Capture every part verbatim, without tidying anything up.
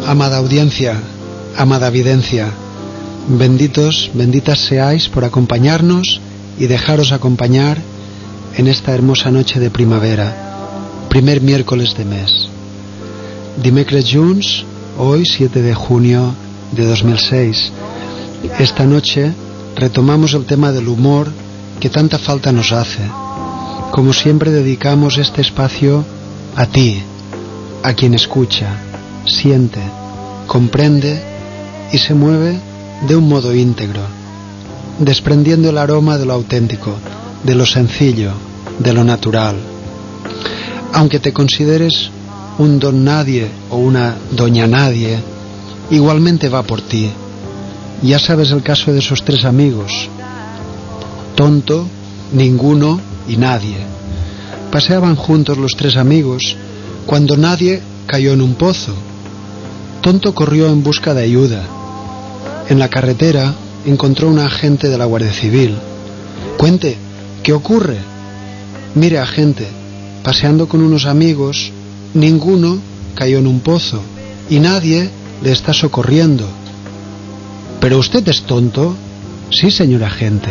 Amada audiencia, amada videncia, benditos, benditas seáis por acompañarnos y dejaros acompañar en esta hermosa noche de primavera, primer miércoles de mes. Dimecres junts, hoy siete de junio de dos mil seis. Esta noche retomamos el tema del humor que tanta falta nos hace. Como siempre dedicamos este espacio a ti, a quien escucha, siente, comprende y se mueve de un modo íntegro, desprendiendo el aroma de lo auténtico, de lo sencillo, de lo natural. Aunque te consideres un don nadie o una doña nadie, igualmente va por ti. Ya sabes el caso de esos tres amigos: tonto, ninguno y nadie. Paseaban juntos los tres amigos cuando nadie cayó en un pozo. Tonto corrió en busca de ayuda. En la carretera encontró un agente de la Guardia Civil. Cuente, ¿qué ocurre? Mire, agente, paseando con unos amigos, ninguno cayó en un pozo y nadie le está socorriendo. ¿Pero usted es tonto? Sí, señor agente.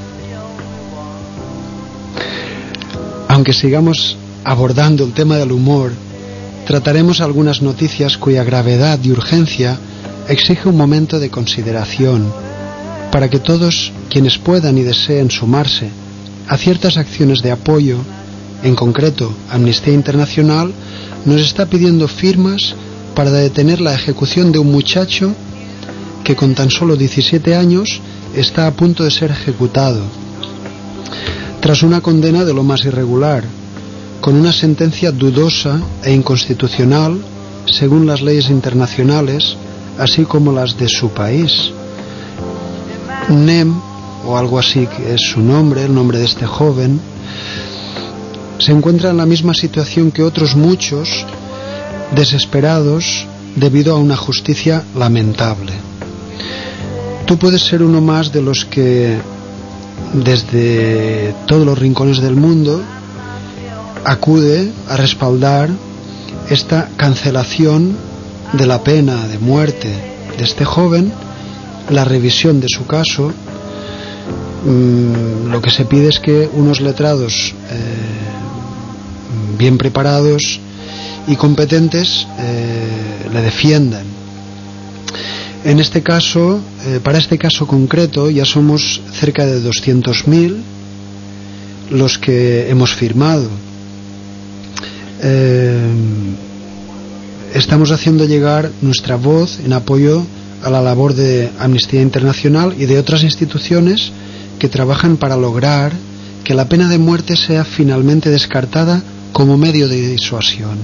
Aunque sigamos abordando el tema del humor, trataremos algunas noticias cuya gravedad y urgencia exige un momento de consideración para que todos quienes puedan y deseen sumarse a ciertas acciones de apoyo. En concreto, Amnistía Internacional nos está pidiendo firmas para detener la ejecución de un muchacho que con tan solo diecisiete años está a punto de ser ejecutado tras una condena de lo más irregular, con una sentencia dudosa e inconstitucional según las leyes internacionales, así como las de su país. Nem, o algo así que es su nombre, el nombre de este joven, se encuentra en la misma situación que otros muchos, desesperados debido a una justicia lamentable. Tú puedes ser uno más de los que desde todos los rincones del mundo acude a respaldar esta cancelación de la pena de muerte de este joven, la revisión de su caso. Mm, lo que se pide es que unos letrados eh, bien preparados y competentes eh, le defiendan. En este caso, eh, para este caso concreto, ya somos cerca de doscientos mil los que hemos firmado. Eh, estamos haciendo llegar nuestra voz en apoyo a la labor de Amnistía Internacional y de otras instituciones que trabajan para lograr que la pena de muerte sea finalmente descartada como medio de disuasión.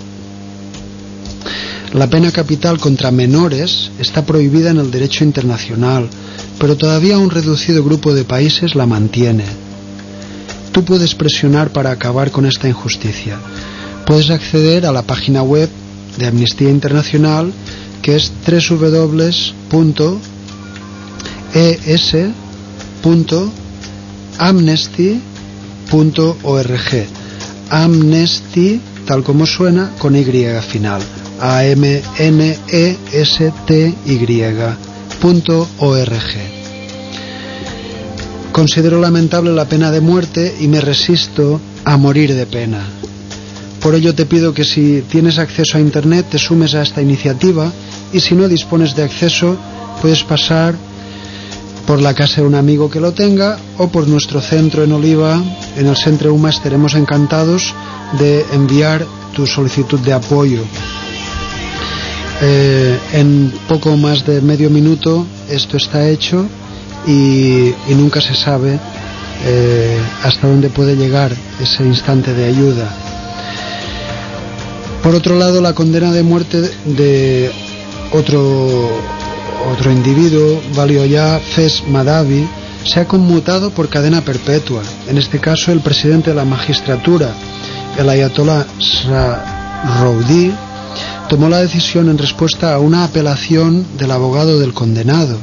La pena capital contra menores está prohibida en el derecho internacional, pero todavía un reducido grupo de países la mantiene. Tú puedes presionar para acabar con esta injusticia. Puedes acceder a la página web de Amnistía Internacional, que es doble u doble u doble u punto e s punto amnesty punto org. Amnesty, tal como suena, con Y final. A M N E S T Y punto org. Considero lamentable la pena de muerte y me resisto a morir de pena. Por ello te pido que si tienes acceso a internet te sumes a esta iniciativa, y si no dispones de acceso puedes pasar por la casa de un amigo que lo tenga o por nuestro centro en Oliva, en el Centre Humà. Estaremos encantados de enviar tu solicitud de apoyo. Eh, en poco más de medio minuto esto está hecho y, y nunca se sabe eh, hasta dónde puede llegar ese instante de ayuda. Por otro lado, la condena de muerte de otro, otro individuo, Valioya Fes Madavi, se ha conmutado por cadena perpetua. En este caso, el presidente de la magistratura, el Ayatollah Sahroudi, tomó la decisión en respuesta a una apelación del abogado del condenado.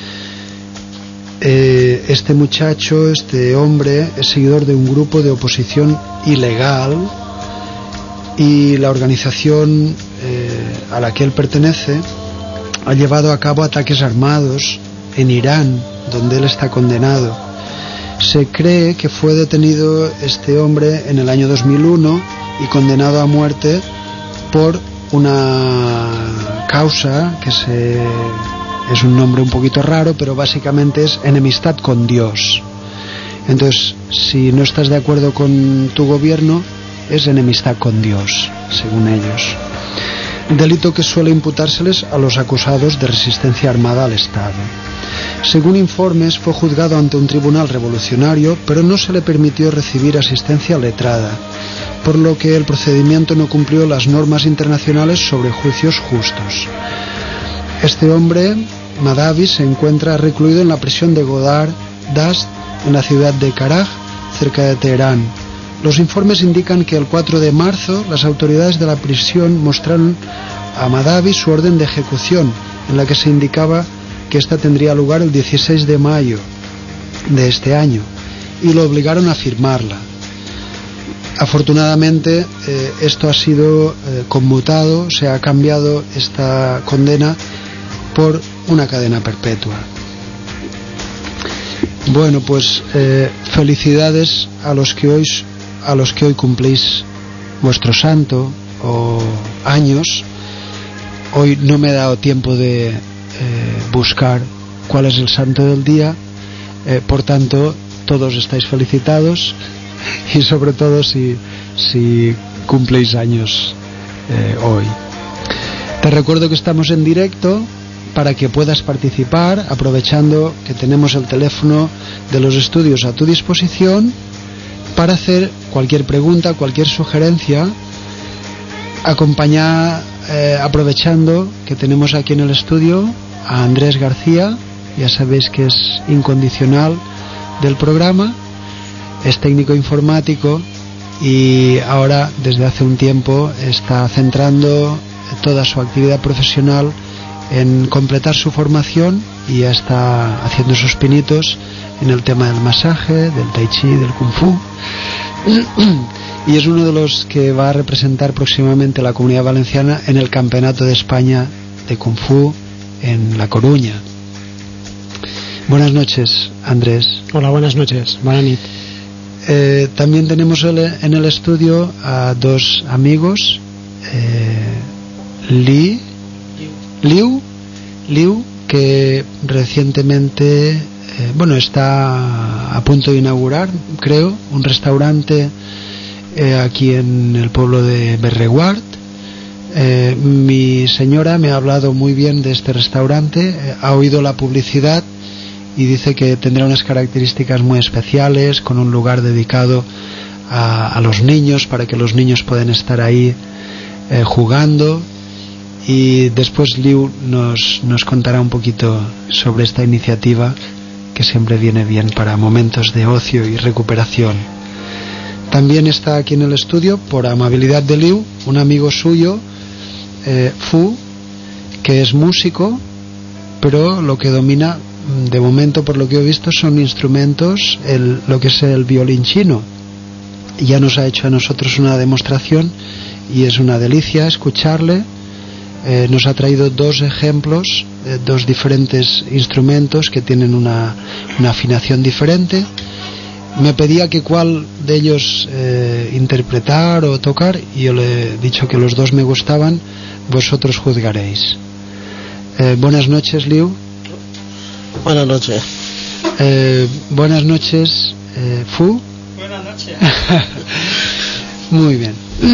Eh, este muchacho, este hombre, es seguidor de un grupo de oposición ilegal y la organización eh, a la que él pertenece ha llevado a cabo ataques armados en Irán, donde él está condenado. Se cree que fue detenido este hombre en el año dos mil uno y condenado a muerte por una causa que se... es un nombre un poquito raro, pero básicamente es enemistad con Dios. Entonces, si no estás de acuerdo con tu gobierno, es enemistad con Dios, según ellos. Delito que suele imputárseles a los acusados de resistencia armada al Estado. Según informes, fue juzgado ante un tribunal revolucionario, pero no se le permitió recibir asistencia letrada, por lo que el procedimiento no cumplió las normas internacionales sobre juicios justos. Este hombre, Mahdavi, se encuentra recluido en la prisión de Godar Dast, en la ciudad de Karaj, cerca de Teherán. Los informes indican que el cuatro de marzo las autoridades de la prisión mostraron a Mahdavi su orden de ejecución, en la que se indicaba que esta tendría lugar el dieciséis de mayo de este año, y lo obligaron a firmarla. Afortunadamente eh, esto ha sido eh, conmutado, se ha cambiado esta condena por una cadena perpetua. Bueno, pues eh, felicidades a los que hoy a los que hoy cumplís vuestro santo o años. Hoy no me he dado tiempo de eh, buscar cuál es el santo del día, eh, por tanto todos estáis felicitados, y sobre todo si, si cumpléis años eh, hoy. Te recuerdo que estamos en directo para que puedas participar, aprovechando que tenemos el teléfono de los estudios a tu disposición para hacer cualquier pregunta, cualquier sugerencia, acompañar, eh, aprovechando que tenemos aquí en el estudio a Andrés García, ya sabéis que es incondicional del programa, es técnico informático y ahora desde hace un tiempo está centrando toda su actividad profesional en completar su formación y ya está haciendo sus pinitos en el tema del masaje, del tai chi, del kung fu, y es uno de los que va a representar próximamente a la Comunidad Valenciana en el Campeonato de España de Kung Fu en La Coruña. Buenas noches, Andrés. Hola, buenas noches, Maranit. Eh, también tenemos en el estudio a dos amigos, eh, Li, Liu, Liu, que recientemente, eh, bueno, está a punto de inaugurar, creo, un restaurante eh, aquí en el pueblo de Berreguard. Eh, mi señora me ha hablado muy bien de este restaurante, eh, ha oído la publicidad y dice que tendrá unas características muy especiales, con un lugar dedicado a, a los niños, para que los niños puedan estar ahí eh, jugando. Y después Liu nos, nos contará un poquito sobre esta iniciativa, que siempre viene bien para momentos de ocio y recuperación. También está aquí en el estudio, por amabilidad de Liu, un amigo suyo, eh, Fu, que es músico, pero lo que domina de momento, por lo que he visto, son instrumentos, el, lo que es el violín chino. Ya nos ha hecho a nosotros una demostración y es una delicia escucharle. Eh, nos ha traído dos ejemplos, eh, dos diferentes instrumentos que tienen una, una afinación diferente. Me pedía que cuál de ellos eh, interpretar o tocar, y yo le he dicho que los dos me gustaban. Vosotros juzgaréis. Eh, buenas noches, Liu. Buenas noches. Eh, buenas noches, eh, Fu. Buenas noches. Muy bien.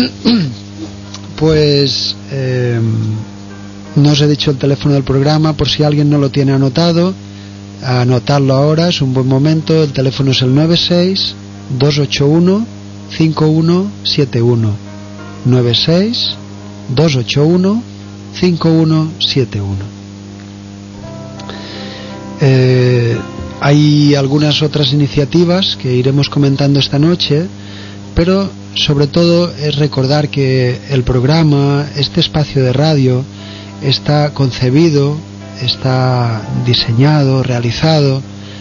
Pues eh, no os he dicho el teléfono del programa, por si alguien no lo tiene anotado, anotarlo ahora, es un buen momento. El teléfono es el nueve seis, dos ocho uno, cinco uno siete uno. nueve seis, dos ocho uno, cinco uno siete uno. Eh, hay algunas otras iniciativas que iremos comentando esta noche, pero sobre todo es recordar que el programa, este espacio de radio, está concebido, está diseñado, realizado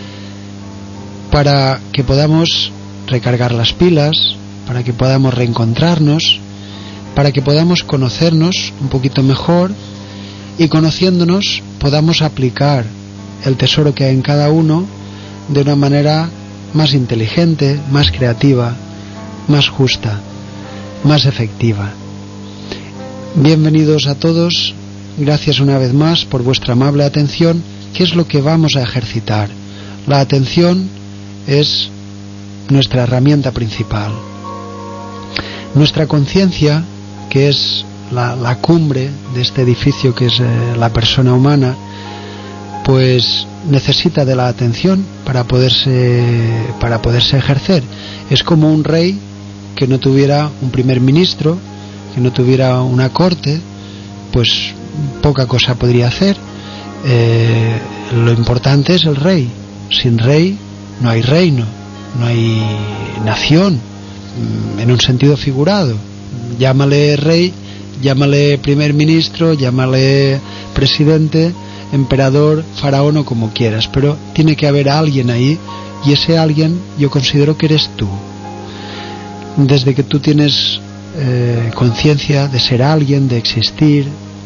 para que podamos recargar las pilas, para que podamos reencontrarnos, para que podamos conocernos un poquito mejor y, conociéndonos, podamos aplicar el tesoro que hay en cada uno de una manera más inteligente, más creativa, más justa, más efectiva. Bienvenidos a todos, gracias una vez más por vuestra amable atención. ¿Qué es lo que vamos a ejercitar? La atención es nuestra herramienta principal. Nuestra conciencia, que es la, la cumbre de este edificio que es eh, la persona humana, pues necesita de la atención para poderse, para poderse ejercer. Es como un rey que no tuviera un primer ministro, que no tuviera una corte, pues poca cosa podría hacer. Eh, lo importante es el rey. Sin rey no hay reino, no hay nación, en un sentido figurado. Llámale rey, llámale primer ministro, llámale presidente, emperador, faraón o como quieras, pero tiene que haber alguien ahí, y ese alguien yo considero que eres tú. Desde que tú tienes eh, conciencia de ser alguien, de existir,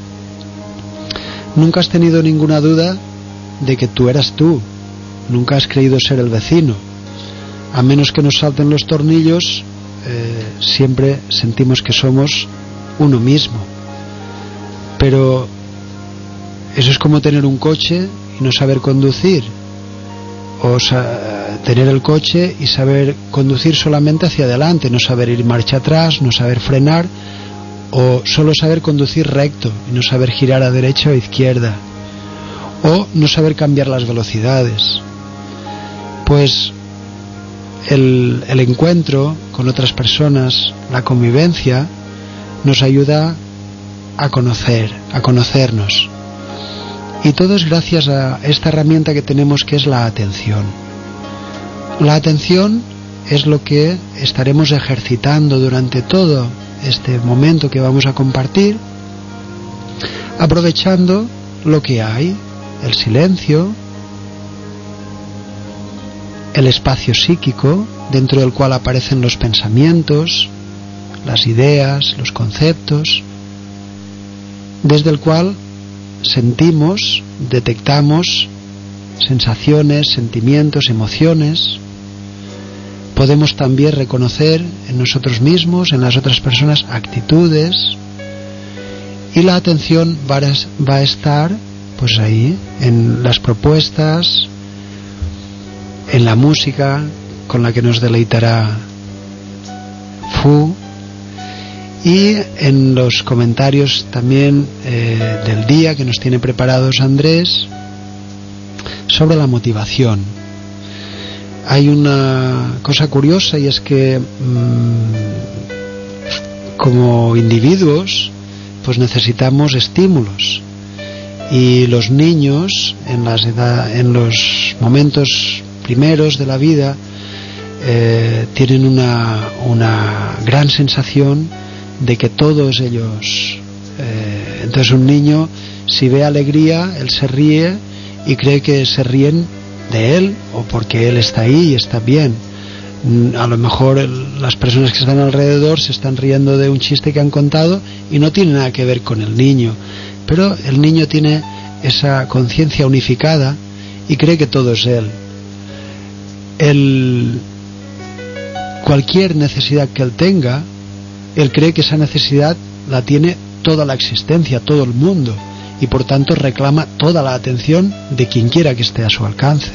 nunca has tenido ninguna duda de que tú eras tú. Nunca has creído ser el vecino. A menos que nos salten los tornillos, eh, siempre sentimos que somos uno mismo. Pero eso es como tener un coche y no saber conducir, o sa- tener el coche y saber conducir solamente hacia adelante, no saber ir marcha atrás, no saber frenar, o solo saber conducir recto y no saber girar a derecha o a izquierda, o no saber cambiar las velocidades. Pues el, el encuentro con otras personas, la convivencia, nos ayuda a conocer, a conocernos. Y todo es gracias a esta herramienta que tenemos, que es la atención. La atención es lo que estaremos ejercitando durante todo este momento que vamos a compartir, aprovechando lo que hay, el silencio, el espacio psíquico dentro del cual aparecen los pensamientos, las ideas, los conceptos, desde el cual sentimos, detectamos sensaciones, sentimientos, emociones. Podemos también reconocer en nosotros mismos, en las otras personas, actitudes, y la atención va a, va a estar pues ahí, en las propuestas, en la música con la que nos deleitará Fu, y en los comentarios también eh, del día que nos tiene preparados Andrés sobre la motivación. Hay una cosa curiosa, y es que mmm, como individuos pues necesitamos estímulos, y los niños en, las edad, en los momentos primeros de la vida eh, tienen una, una gran sensación de que todo es ellos. Eh, entonces un niño, si ve alegría, él se ríe y cree que se ríen de él, o porque él está ahí y está bien. A lo mejor el, las personas que están alrededor se están riendo de un chiste que han contado y no tiene nada que ver con el niño, pero el niño tiene esa conciencia unificada y cree que todo es él. El, cualquier necesidad que él tenga, él cree que esa necesidad la tiene toda la existencia, todo el mundo, y por tanto reclama toda la atención de quien quiera que esté a su alcance.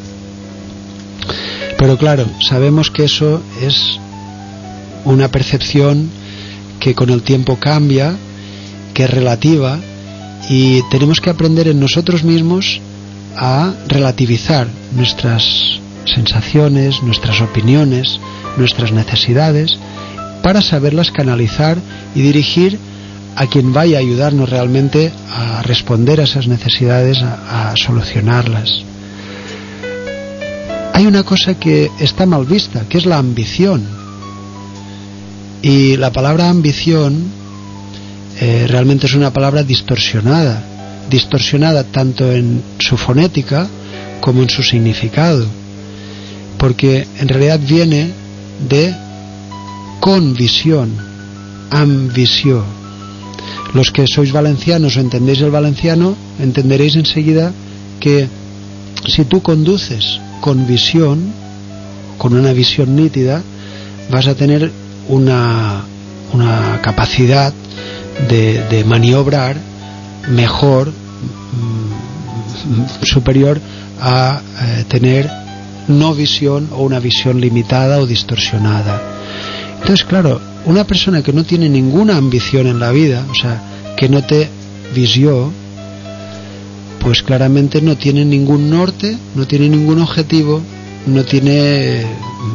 Pero claro, sabemos que eso es una percepción que con el tiempo cambia, que es relativa, y tenemos que aprender en nosotros mismos a relativizar nuestras sensaciones, nuestras opiniones, nuestras necesidades, para saberlas canalizar y dirigir a quien vaya a ayudarnos realmente a responder a esas necesidades, a, a solucionarlas. Hay una cosa que está mal vista, que es la ambición. Y la palabra ambición eh, realmente es una palabra distorsionada, distorsionada tanto en su fonética como en su significado, porque en realidad viene de convisión. ambició. Los que sois valencianos o entendéis el valenciano, entenderéis enseguida que si tú conduces con visión, con una visión nítida, vas a tener una, una capacidad de, de maniobrar mejor, mm, superior a eh, tener no visión o una visión limitada o distorsionada. Entonces, claro, una persona que no tiene ninguna ambición en la vida, o sea, que no té visió, pues claramente no tiene ningún norte, no tiene ningún objetivo, no tiene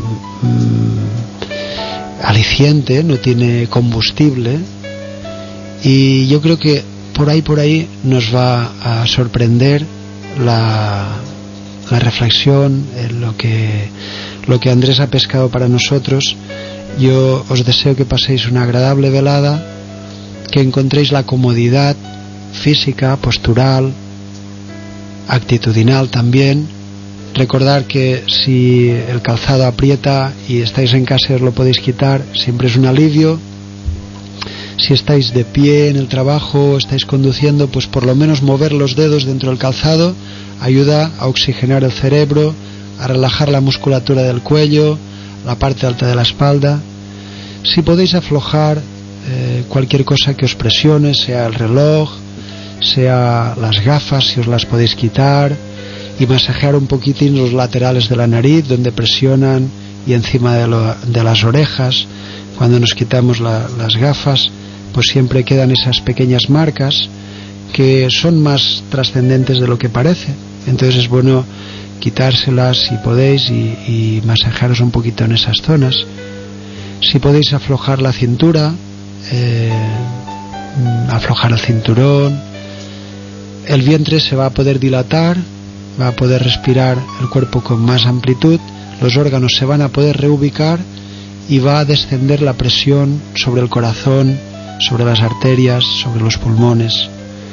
mm, aliciente, no tiene combustible. Y yo creo que por ahí, por ahí nos va a sorprender la, la reflexión, en lo que, lo que Andrés ha pescado para nosotros. Yo os deseo que paséis una agradable velada, que encontréis la comodidad física, postural, actitudinal también. Recordar que si el calzado aprieta y estáis en casa y os lo podéis quitar, siempre es un alivio. Si estáis de pie en el trabajo o estáis conduciendo, pues por lo menos mover los dedos dentro del calzado ayuda a oxigenar el cerebro, a relajar la musculatura del cuello, la parte alta de la espalda. Si podéis aflojar eh, cualquier cosa que os presione, sea el reloj, sea las gafas, si os las podéis quitar, y masajear un poquitín los laterales de la nariz, donde presionan, y encima de, lo, de las orejas. Cuando nos quitamos la, las gafas, pues siempre quedan esas pequeñas marcas que son más trascendentes de lo que parece. Entonces es bueno quitárselas si podéis y, y masajaros un poquito en esas zonas. Si podéis aflojar la cintura, eh, aflojar el cinturón, el vientre se va a poder dilatar, va a poder respirar el cuerpo con más amplitud, los órganos se van a poder reubicar y va a descender la presión sobre el corazón, sobre las arterias, sobre los pulmones.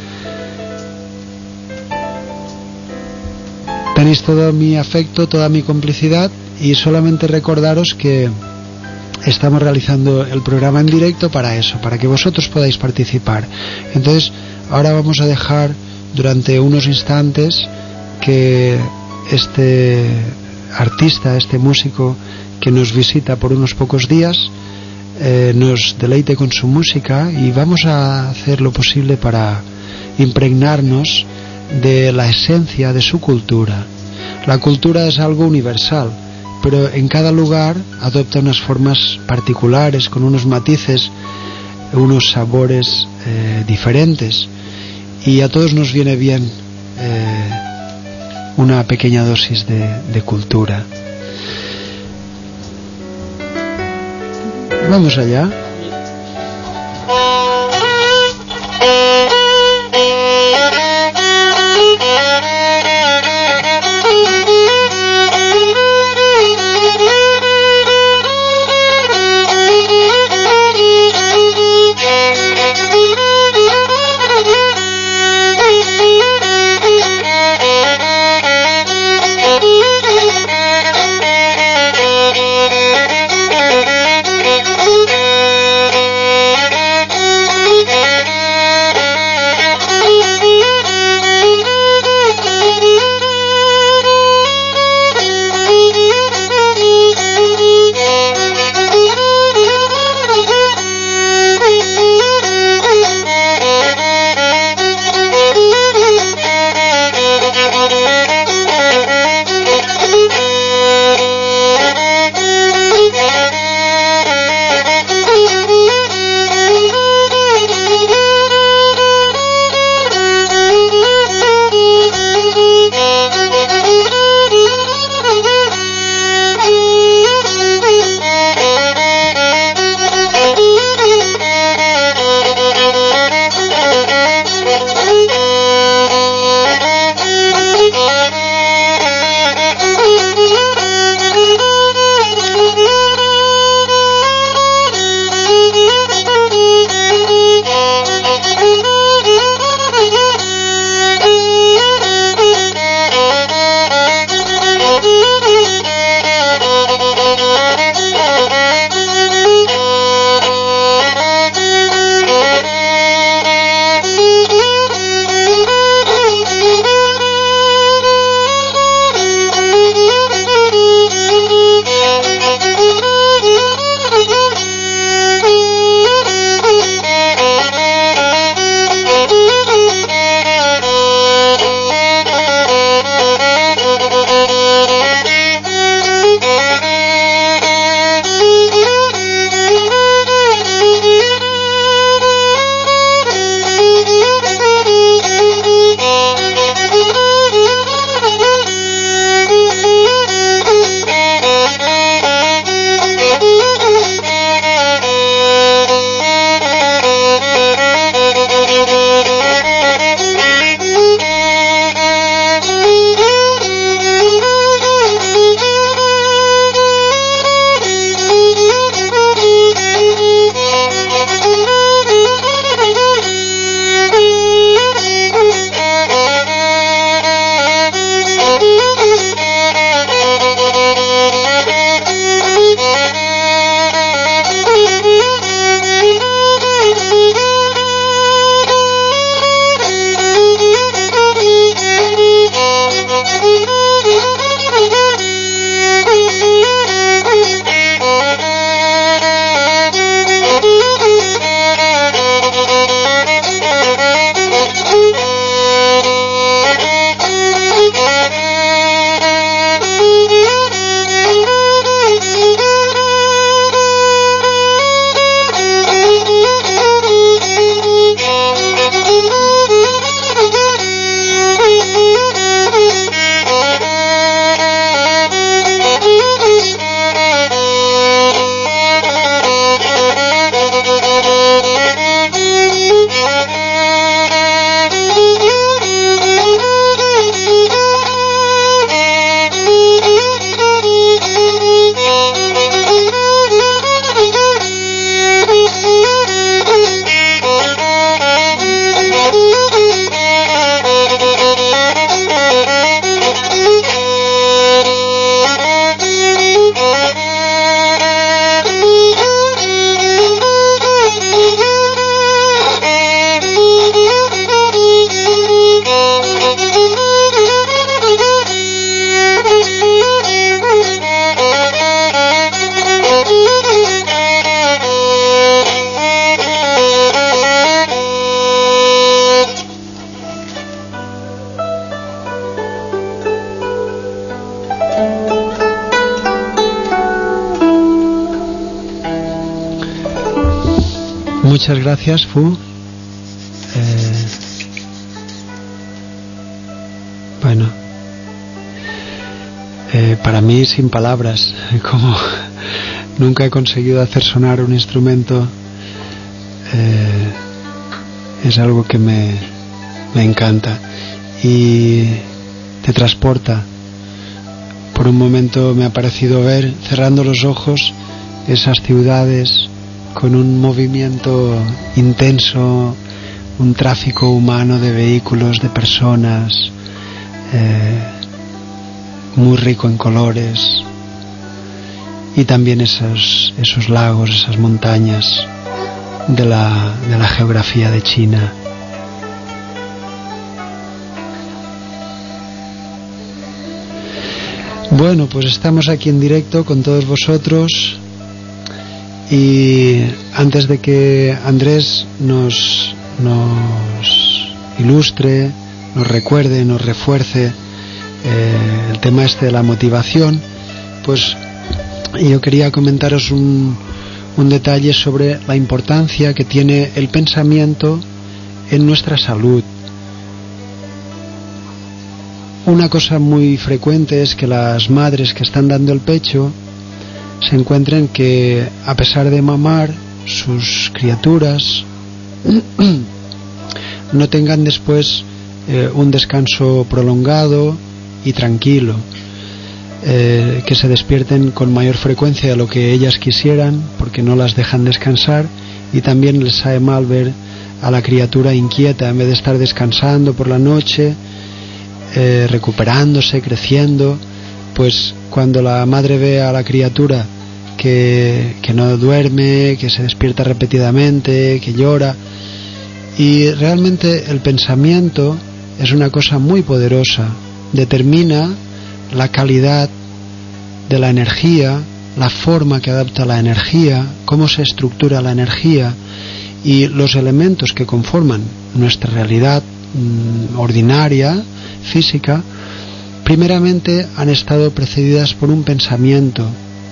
Tenéis todo mi afecto, toda mi complicidad, y solamente recordaros que estamos realizando el programa en directo para eso, para que vosotros podáis participar. Entonces, ahora vamos a dejar durante unos instantes que este artista, este músico que nos visita por unos pocos días, eh, nos deleite con su música, y vamos a hacer lo posible para impregnarnos de la esencia de su cultura. La cultura es algo universal, pero en cada lugar adopta unas formas particulares, con unos matices, unos sabores eh, diferentes, y a todos nos viene bien eh, una pequeña dosis de, de cultura. Vamos allá. Thank you. muchas gracias, Fu. Eh, bueno, eh, para mí sin palabras, como nunca he conseguido hacer sonar un instrumento, eh, es algo que me, me encanta y te transporta. Por un momento me ha parecido ver, cerrando los ojos, esas ciudades con un movimiento intenso, un tráfico humano de vehículos, de personas, eh, muy rico en colores, y también esos, esos lagos, esas montañas de la, de la geografía de China. Bueno, pues estamos aquí en directo con todos vosotros, y antes de que Andrés nos, nos ilustre, nos recuerde, nos refuerce eh, el tema este de la motivación, pues yo quería comentaros un, un detalle sobre la importancia que tiene el pensamiento en nuestra salud. Una cosa muy frecuente es que las madres que están dando el pecho se encuentren que, a pesar de mamar, sus criaturas no tengan después eh, un descanso prolongado y tranquilo, eh, que se despierten con mayor frecuencia de lo que ellas quisieran porque no las dejan descansar, y también les sabe mal ver a la criatura inquieta en vez de estar descansando por la noche, Eh, recuperándose, creciendo. Pues cuando la madre ve a la criatura que, que no duerme, que se despierta repetidamente, que llora, y realmente el pensamiento es una cosa muy poderosa, determina la calidad de la energía, la forma que adapta la energía, cómo se estructura la energía, y los elementos que conforman nuestra realidad mmm, ordinaria, física, primeramente han estado precedidas por un pensamiento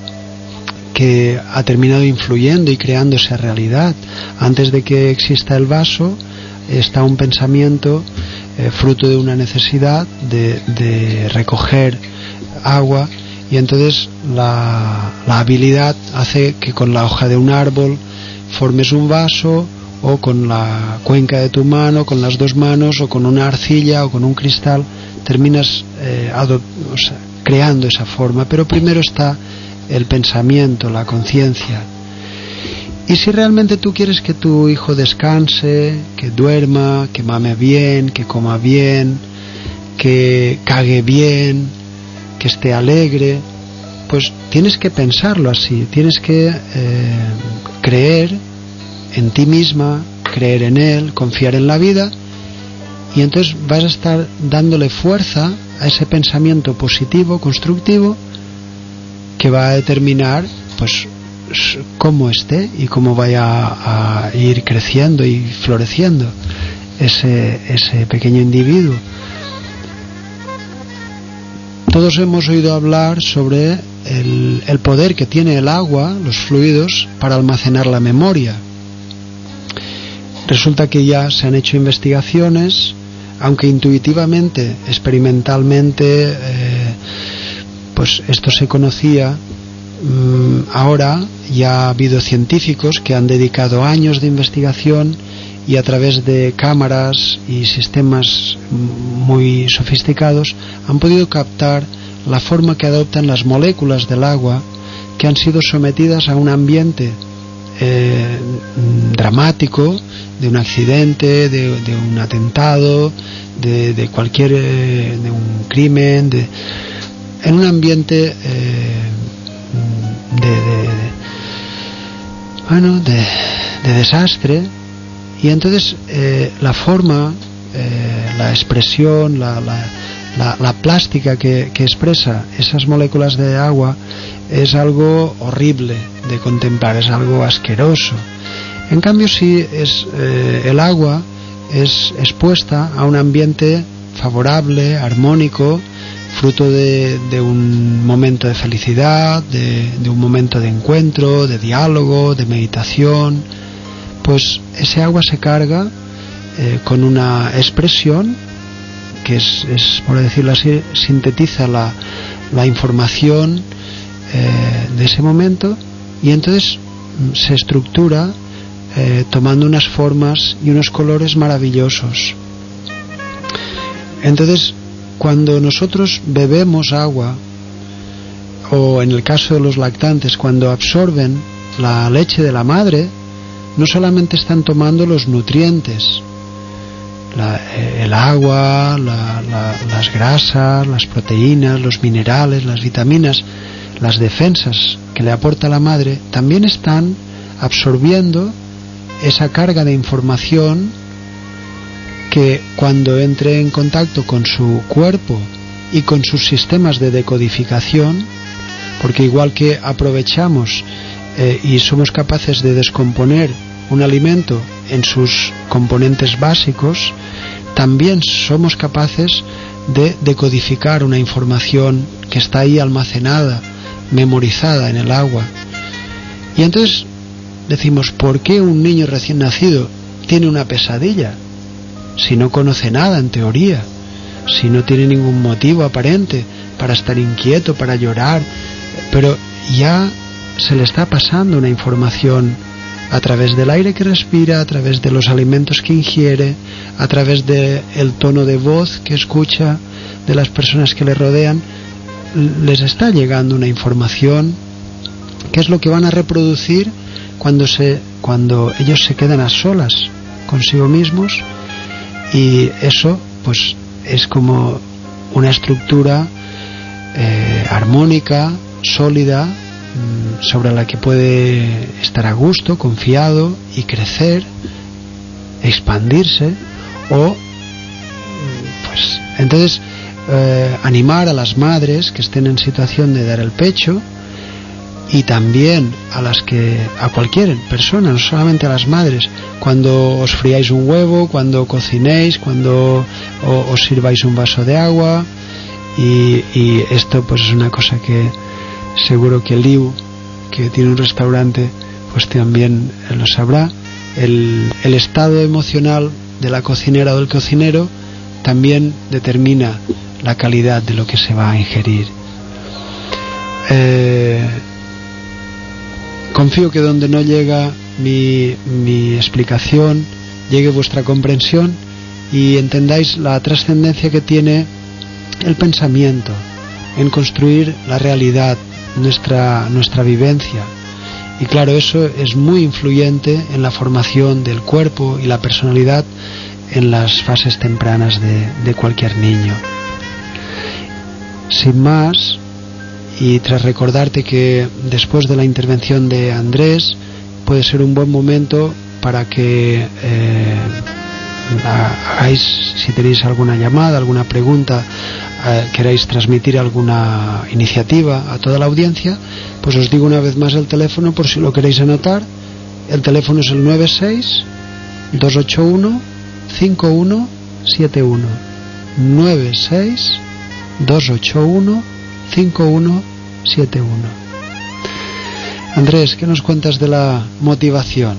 que ha terminado influyendo y creando esa realidad. Antes de que exista el vaso está un pensamiento eh, fruto de una necesidad de, de recoger agua, y entonces la, la habilidad hace que con la hoja de un árbol formes un vaso, o con la cuenca de tu mano, con las dos manos, o con una arcilla, o con un cristal, terminas eh, o sea, creando esa forma. Pero primero está el pensamiento, la conciencia. Y si realmente tú quieres que tu hijo descanse, que duerma, que mame bien, que coma bien, que cague bien, que esté alegre, pues tienes que pensarlo así, tienes que eh, creer en ti misma, creer en él, confiar en la vida, y entonces vas a estar dándole fuerza a ese pensamiento positivo, constructivo, que va a determinar pues cómo esté y cómo vaya a, a ir creciendo y floreciendo ese, ese pequeño individuo. Todos hemos oído hablar sobre el, el poder que tiene el agua, los fluidos, para almacenar la memoria. Resulta que ya se han hecho investigaciones, aunque intuitivamente, experimentalmente, eh, pues esto se conocía, mmm, ahora ya ha habido científicos que han dedicado años de investigación, y a través de cámaras y sistemas muy sofisticados han podido captar la forma que adoptan las moléculas del agua que han sido sometidas a un ambiente eh, dramático, de un accidente, de, de un atentado, de, de cualquier eh, de un crimen, de, en un ambiente eh, de, de, de bueno de, de desastre. Y entonces eh, la forma, eh, la expresión, la, la, la, la plástica que, que expresa esas moléculas de agua es algo horrible de contemplar, es algo asqueroso. En cambio, si es, eh, el agua es expuesta a un ambiente favorable, armónico, fruto de, de un momento de felicidad, de, de un momento de encuentro, de diálogo, de meditación, pues ese agua se carga eh, con una expresión que es, es, por decirlo así, sintetiza la, la información eh, de ese momento, y entonces se estructura eh, tomando unas formas y unos colores maravillosos. Entonces, cuando nosotros bebemos agua, o en el caso de los lactantes, cuando absorben la leche de la madre, no solamente están tomando los nutrientes, la, el agua, la, la, las grasas, las proteínas, los minerales, las vitaminas, las defensas que le aporta la madre, también están absorbiendo esa carga de información que, cuando entre en contacto con su cuerpo y con sus sistemas de decodificación, porque igual que aprovechamos eh, y somos capaces de descomponer un alimento en sus componentes básicos, también somos capaces de decodificar una información que está ahí almacenada, memorizada en el agua. Y entonces decimos, ¿por qué un niño recién nacido tiene una pesadilla? Si no conoce nada en teoría, si no tiene ningún motivo aparente para estar inquieto, para llorar, pero ya se le está pasando una información a través del aire que respira, a través de los alimentos que ingiere, a través del tono de voz que escucha de las personas que le rodean. Les está llegando una información que es lo que van a reproducir cuando se cuando ellos se quedan a solas consigo mismos, y eso pues es como una estructura eh, armónica, sólida, mmm, sobre la que puede estar a gusto, confiado y crecer, expandirse, o pues entonces eh, animar a las madres que estén en situación de dar el pecho, y también a las que a cualquier persona, no solamente a las madres, cuando os friáis un huevo, cuando cocinéis, cuando o, os sirváis un vaso de agua, y, y esto pues es una cosa que seguro que Liu, que tiene un restaurante, pues también lo sabrá. El, el estado emocional de la cocinera o del cocinero también determina la calidad de lo que se va a ingerir. Eh, confío que donde no llega mi, mi explicación llegue vuestra comprensión y entendáis la trascendencia que tiene el pensamiento en construir la realidad, nuestra, nuestra vivencia. Y claro, eso es muy influyente en la formación del cuerpo y la personalidad en las fases tempranas de, de cualquier niño. Sin más, y tras recordarte que después de la intervención de Andrés puede ser un buen momento para que eh, hagáis, si tenéis alguna llamada, alguna pregunta, eh, queráis transmitir alguna iniciativa a toda la audiencia, pues os digo una vez más el teléfono por si lo queréis anotar. El teléfono es el nueve seis, dos ocho uno, cinco uno siete uno. nueve seis, dos ocho uno, cinco uno siete uno. Andrés, ¿qué nos cuentas de la motivación?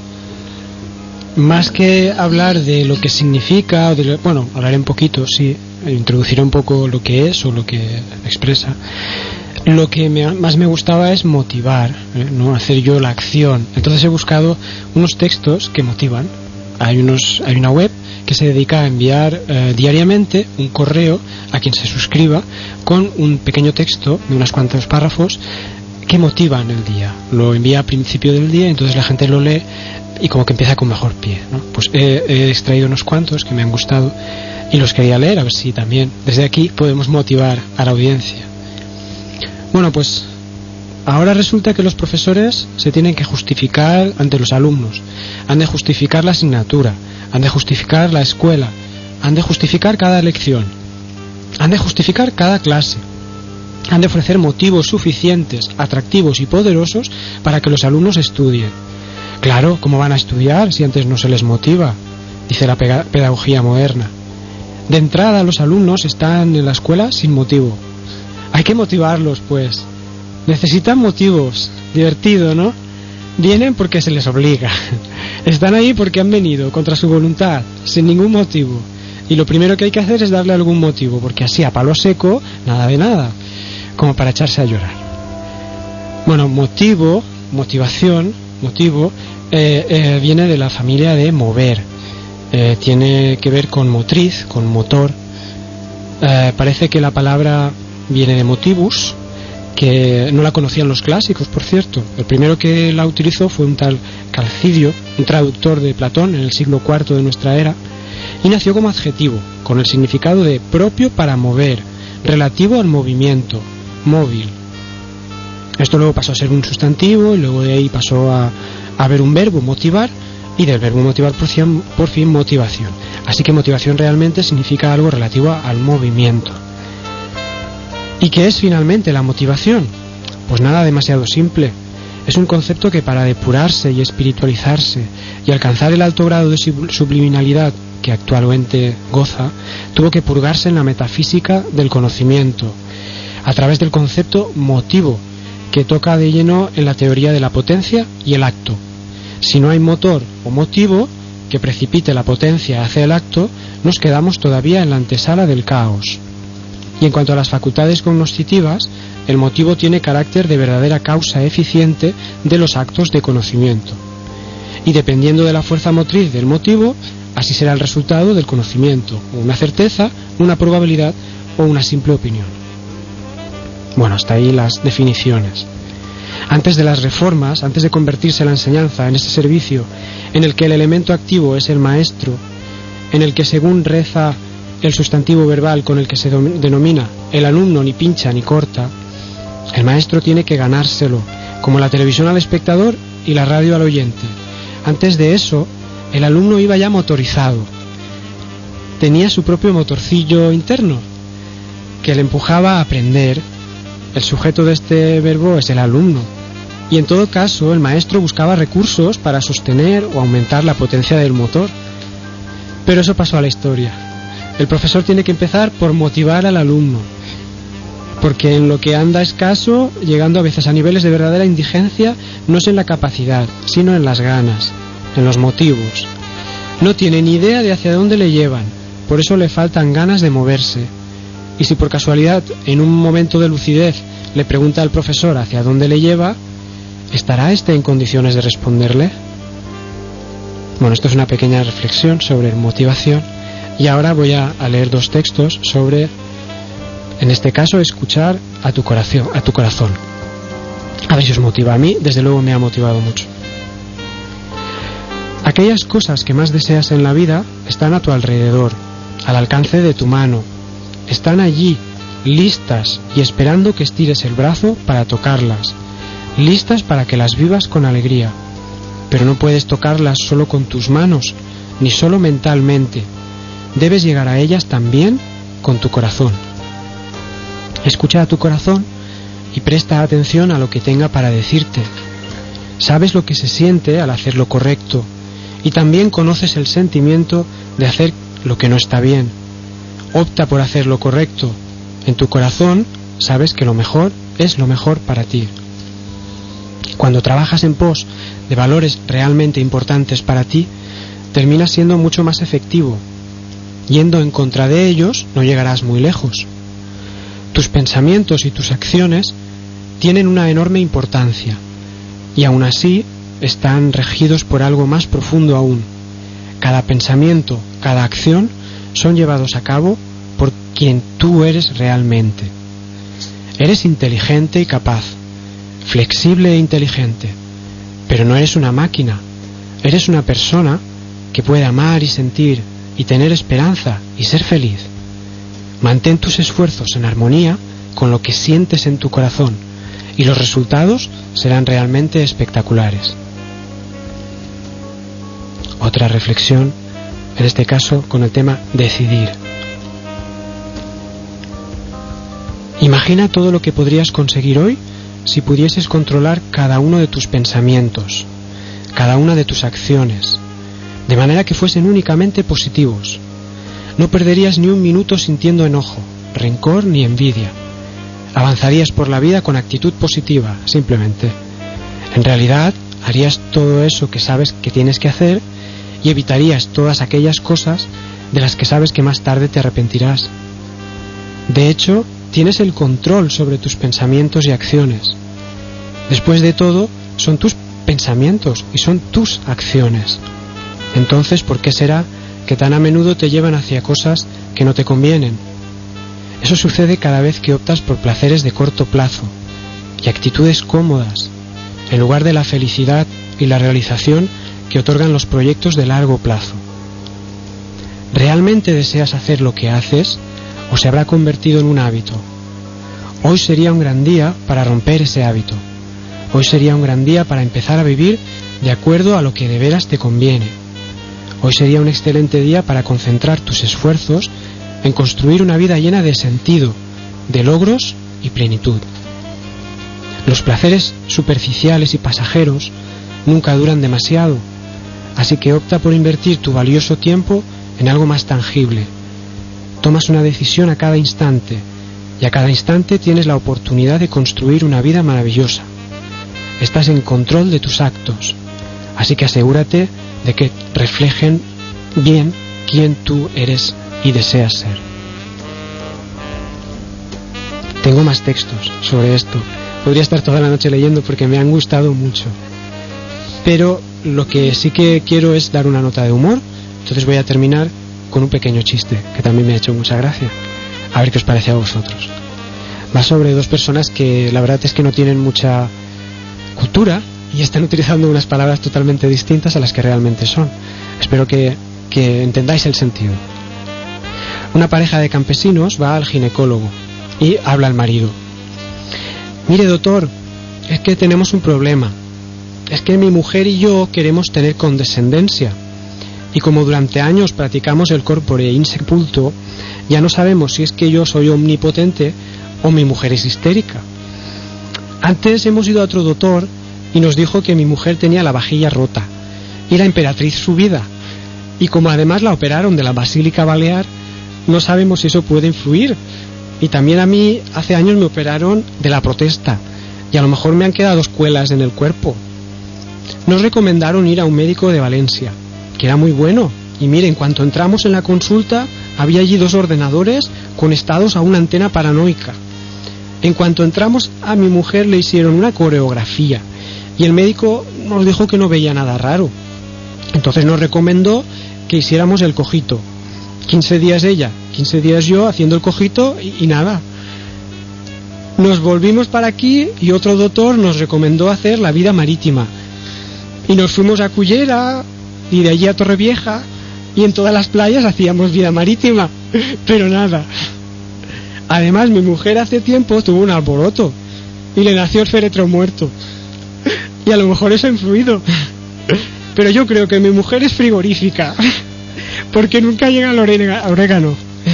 Más que hablar de lo que significa, o de lo, bueno, hablaré un poquito, sí, introduciré un poco lo que es o lo que expresa. Lo que me, más me gustaba es motivar, ¿eh? No hacer yo la acción. Entonces he buscado unos textos que motivan. Hay unos, hay una web que se dedica a enviar eh, diariamente un correo a quien se suscriba con un pequeño texto de unos cuantos párrafos que motivan el día. Lo envía a principio del día, entonces la gente lo lee y como que empieza con mejor pie, ¿no? Pues he, he extraído unos cuantos que me han gustado y los quería leer, a ver si también desde aquí podemos motivar a la audiencia. Bueno, pues ahora resulta que los profesores se tienen que justificar ante los alumnos, han de justificar la asignatura, han de justificar la escuela, han de justificar cada lección, han de justificar cada clase, han de ofrecer motivos suficientes, atractivos y poderosos para que los alumnos estudien. Claro, ¿cómo van a estudiar si antes no se les motiva?, dice la pedagogía moderna. De entrada, los alumnos están en la escuela sin motivo. Hay que motivarlos, pues. Necesitan motivos. Divertido, ¿no? Vienen porque se les obliga. Están ahí porque han venido, contra su voluntad, sin ningún motivo. Y lo primero que hay que hacer es darle algún motivo, porque así a palo seco, nada de nada, como para echarse a llorar. Bueno, motivo, motivación, motivo, eh, eh, viene de la familia de mover. Eh, tiene que ver con motriz, con motor. Eh, parece que la palabra viene de motivus, que no la conocían los clásicos, por cierto. El primero que la utilizó fue un tal Calcidio, un traductor de Platón en el siglo cuarto de nuestra era, y nació como adjetivo, con el significado de propio para mover, relativo al movimiento, móvil. Esto luego pasó a ser un sustantivo, y luego de ahí pasó a, a ver un verbo, motivar, y del verbo motivar por fin, por fin motivación. Así que motivación realmente significa algo relativo al movimiento. ¿Y qué es finalmente la motivación? Pues nada demasiado simple. Es un concepto que para depurarse y espiritualizarse y alcanzar el alto grado de subliminalidad que actualmente goza, tuvo que purgarse en la metafísica del conocimiento, a través del concepto motivo, que toca de lleno en la teoría de la potencia y el acto. Si no hay motor o motivo que precipite la potencia hacia el acto, nos quedamos todavía en la antesala del caos. Y en cuanto a las facultades cognoscitivas, el motivo tiene carácter de verdadera causa eficiente de los actos de conocimiento. Y dependiendo de la fuerza motriz del motivo, así será el resultado del conocimiento, una certeza, una probabilidad o una simple opinión. Bueno, hasta ahí las definiciones. Antes de las reformas, antes de convertirse la enseñanza en ese servicio en el que el elemento activo es el maestro, en el que según reza el sustantivo verbal con el que se denomina el alumno ni pincha ni corta, el maestro tiene que ganárselo, como la televisión al espectador y la radio al oyente. Antes de eso, el alumno iba ya motorizado. Tenía su propio motorcillo interno, que le empujaba a aprender. El sujeto de este verbo es el alumno. Y en todo caso, el maestro buscaba recursos para sostener o aumentar la potencia del motor. Pero eso pasó a la historia. El profesor tiene que empezar por motivar al alumno, porque en lo que anda escaso, llegando a veces a niveles de verdadera indigencia, no es en la capacidad, sino en las ganas, en los motivos. No tiene ni idea de hacia dónde le llevan, por eso le faltan ganas de moverse. Y si por casualidad, en un momento de lucidez, le pregunta al profesor hacia dónde le lleva, ¿estará éste en condiciones de responderle? Bueno, esto es una pequeña reflexión sobre motivación. Y ahora voy a, a leer dos textos sobre, en este caso, escuchar a tu corazón, a tu corazón. A ver si os motiva. A mí, desde luego, me ha motivado mucho. Aquellas cosas que más deseas en la vida están a tu alrededor, al alcance de tu mano. Están allí, listas y esperando que estires el brazo para tocarlas, listas para que las vivas con alegría. Pero no puedes tocarlas solo con tus manos, ni solo mentalmente. Debes llegar a ellas también con tu corazón. Escucha a tu corazón y presta atención a lo que tenga para decirte. Sabes lo que se siente al hacer lo correcto y también conoces el sentimiento de hacer lo que no está bien. Opta por hacer lo correcto. En tu corazón sabes que lo mejor es lo mejor para ti. Cuando trabajas en pos de valores realmente importantes para ti, terminas siendo mucho más efectivo. Yendo en contra de ellos, no llegarás muy lejos. Tus pensamientos y tus acciones tienen una enorme importancia, y aún así están regidos por algo más profundo aún. Cada pensamiento, cada acción son llevados a cabo por quien tú eres realmente. Eres inteligente y capaz, flexible e inteligente, pero no eres una máquina. Eres una persona que puede amar y sentir y tener esperanza y ser feliz. Mantén tus esfuerzos en armonía con lo que sientes en tu corazón y los resultados serán realmente espectaculares. Otra reflexión, en este caso con el tema decidir. Imagina todo lo que podrías conseguir hoy si pudieses controlar cada uno de tus pensamientos, cada una de tus acciones, de manera que fuesen únicamente positivos. No perderías ni un minuto sintiendo enojo, rencor ni envidia. Avanzarías por la vida con actitud positiva, simplemente. En realidad, harías todo eso que sabes que tienes que hacer y evitarías todas aquellas cosas de las que sabes que más tarde te arrepentirás. De hecho, tienes el control sobre tus pensamientos y acciones. Después de todo, son tus pensamientos y son tus acciones. Entonces, ¿por qué será que tan a menudo te llevan hacia cosas que no te convienen? Eso sucede cada vez que optas por placeres de corto plazo y actitudes cómodas, en lugar de la felicidad y la realización que otorgan los proyectos de largo plazo. ¿Realmente deseas hacer lo que haces o se habrá convertido en un hábito? Hoy sería un gran día para romper ese hábito. Hoy sería un gran día para empezar a vivir de acuerdo a lo que de veras te conviene. Hoy sería un excelente día para concentrar tus esfuerzos en construir una vida llena de sentido, de logros y plenitud. Los placeres superficiales y pasajeros nunca duran demasiado, así que opta por invertir tu valioso tiempo en algo más tangible. Tomas una decisión a cada instante, y a cada instante tienes la oportunidad de construir una vida maravillosa. Estás en control de tus actos, así que asegúrate de que reflejen bien quién tú eres y deseas ser. Tengo más textos sobre esto. Podría estar toda la noche leyendo porque me han gustado mucho. Pero lo que sí que quiero es dar una nota de humor. Entonces voy a terminar con un pequeño chiste que también me ha hecho mucha gracia. A ver qué os parece a vosotros. Va sobre dos personas que la verdad es que no tienen mucha cultura y están utilizando unas palabras totalmente distintas a las que realmente son. Espero que, que entendáis el sentido. Una pareja de campesinos va al ginecólogo y habla al marido. Mire, doctor, es que tenemos un problema. Es que mi mujer y yo queremos tener condescendencia. Y como durante años practicamos el corpore insepulto, ya no sabemos si es que yo soy omnipotente o mi mujer es histérica. Antes hemos ido a otro doctor y nos dijo que mi mujer tenía la vajilla rota y la emperatriz subida. Y como además la operaron de la Basílica Balear, no sabemos si eso puede influir. Y también a mí hace años me operaron de la protesta y a lo mejor me han quedado escuelas en el cuerpo. Nos recomendaron ir a un médico de Valencia, que era muy bueno. Y mire, en cuanto entramos en la consulta, había allí dos ordenadores conectados a una antena paranoica. En cuanto entramos, a mi mujer le hicieron una coreografía y el médico nos dijo que no veía nada raro. Entonces nos recomendó que hiciéramos el cojito. quince días ella, quince días yo haciendo el cojito y, y nada. Nos volvimos para aquí y otro doctor nos recomendó hacer la vida marítima. Y nos fuimos a Cullera y de allí a Torrevieja y en todas las playas hacíamos vida marítima, pero nada. Además, mi mujer hace tiempo tuvo un alboroto y le nació el féretro muerto. Y a lo mejor eso ha influido. Pero yo creo que mi mujer es frigorífica, porque nunca llega al orégano.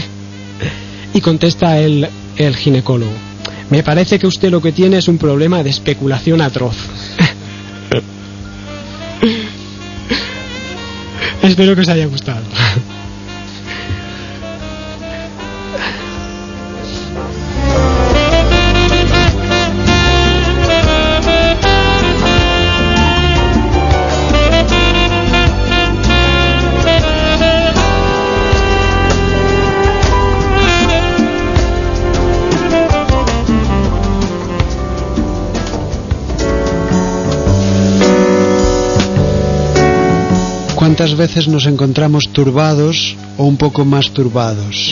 Y contesta el, el ginecólogo: me parece que usted lo que tiene es un problema de especulación atroz. Espero que os haya gustado. ¿Cuántas veces nos encontramos turbados o un poco más turbados?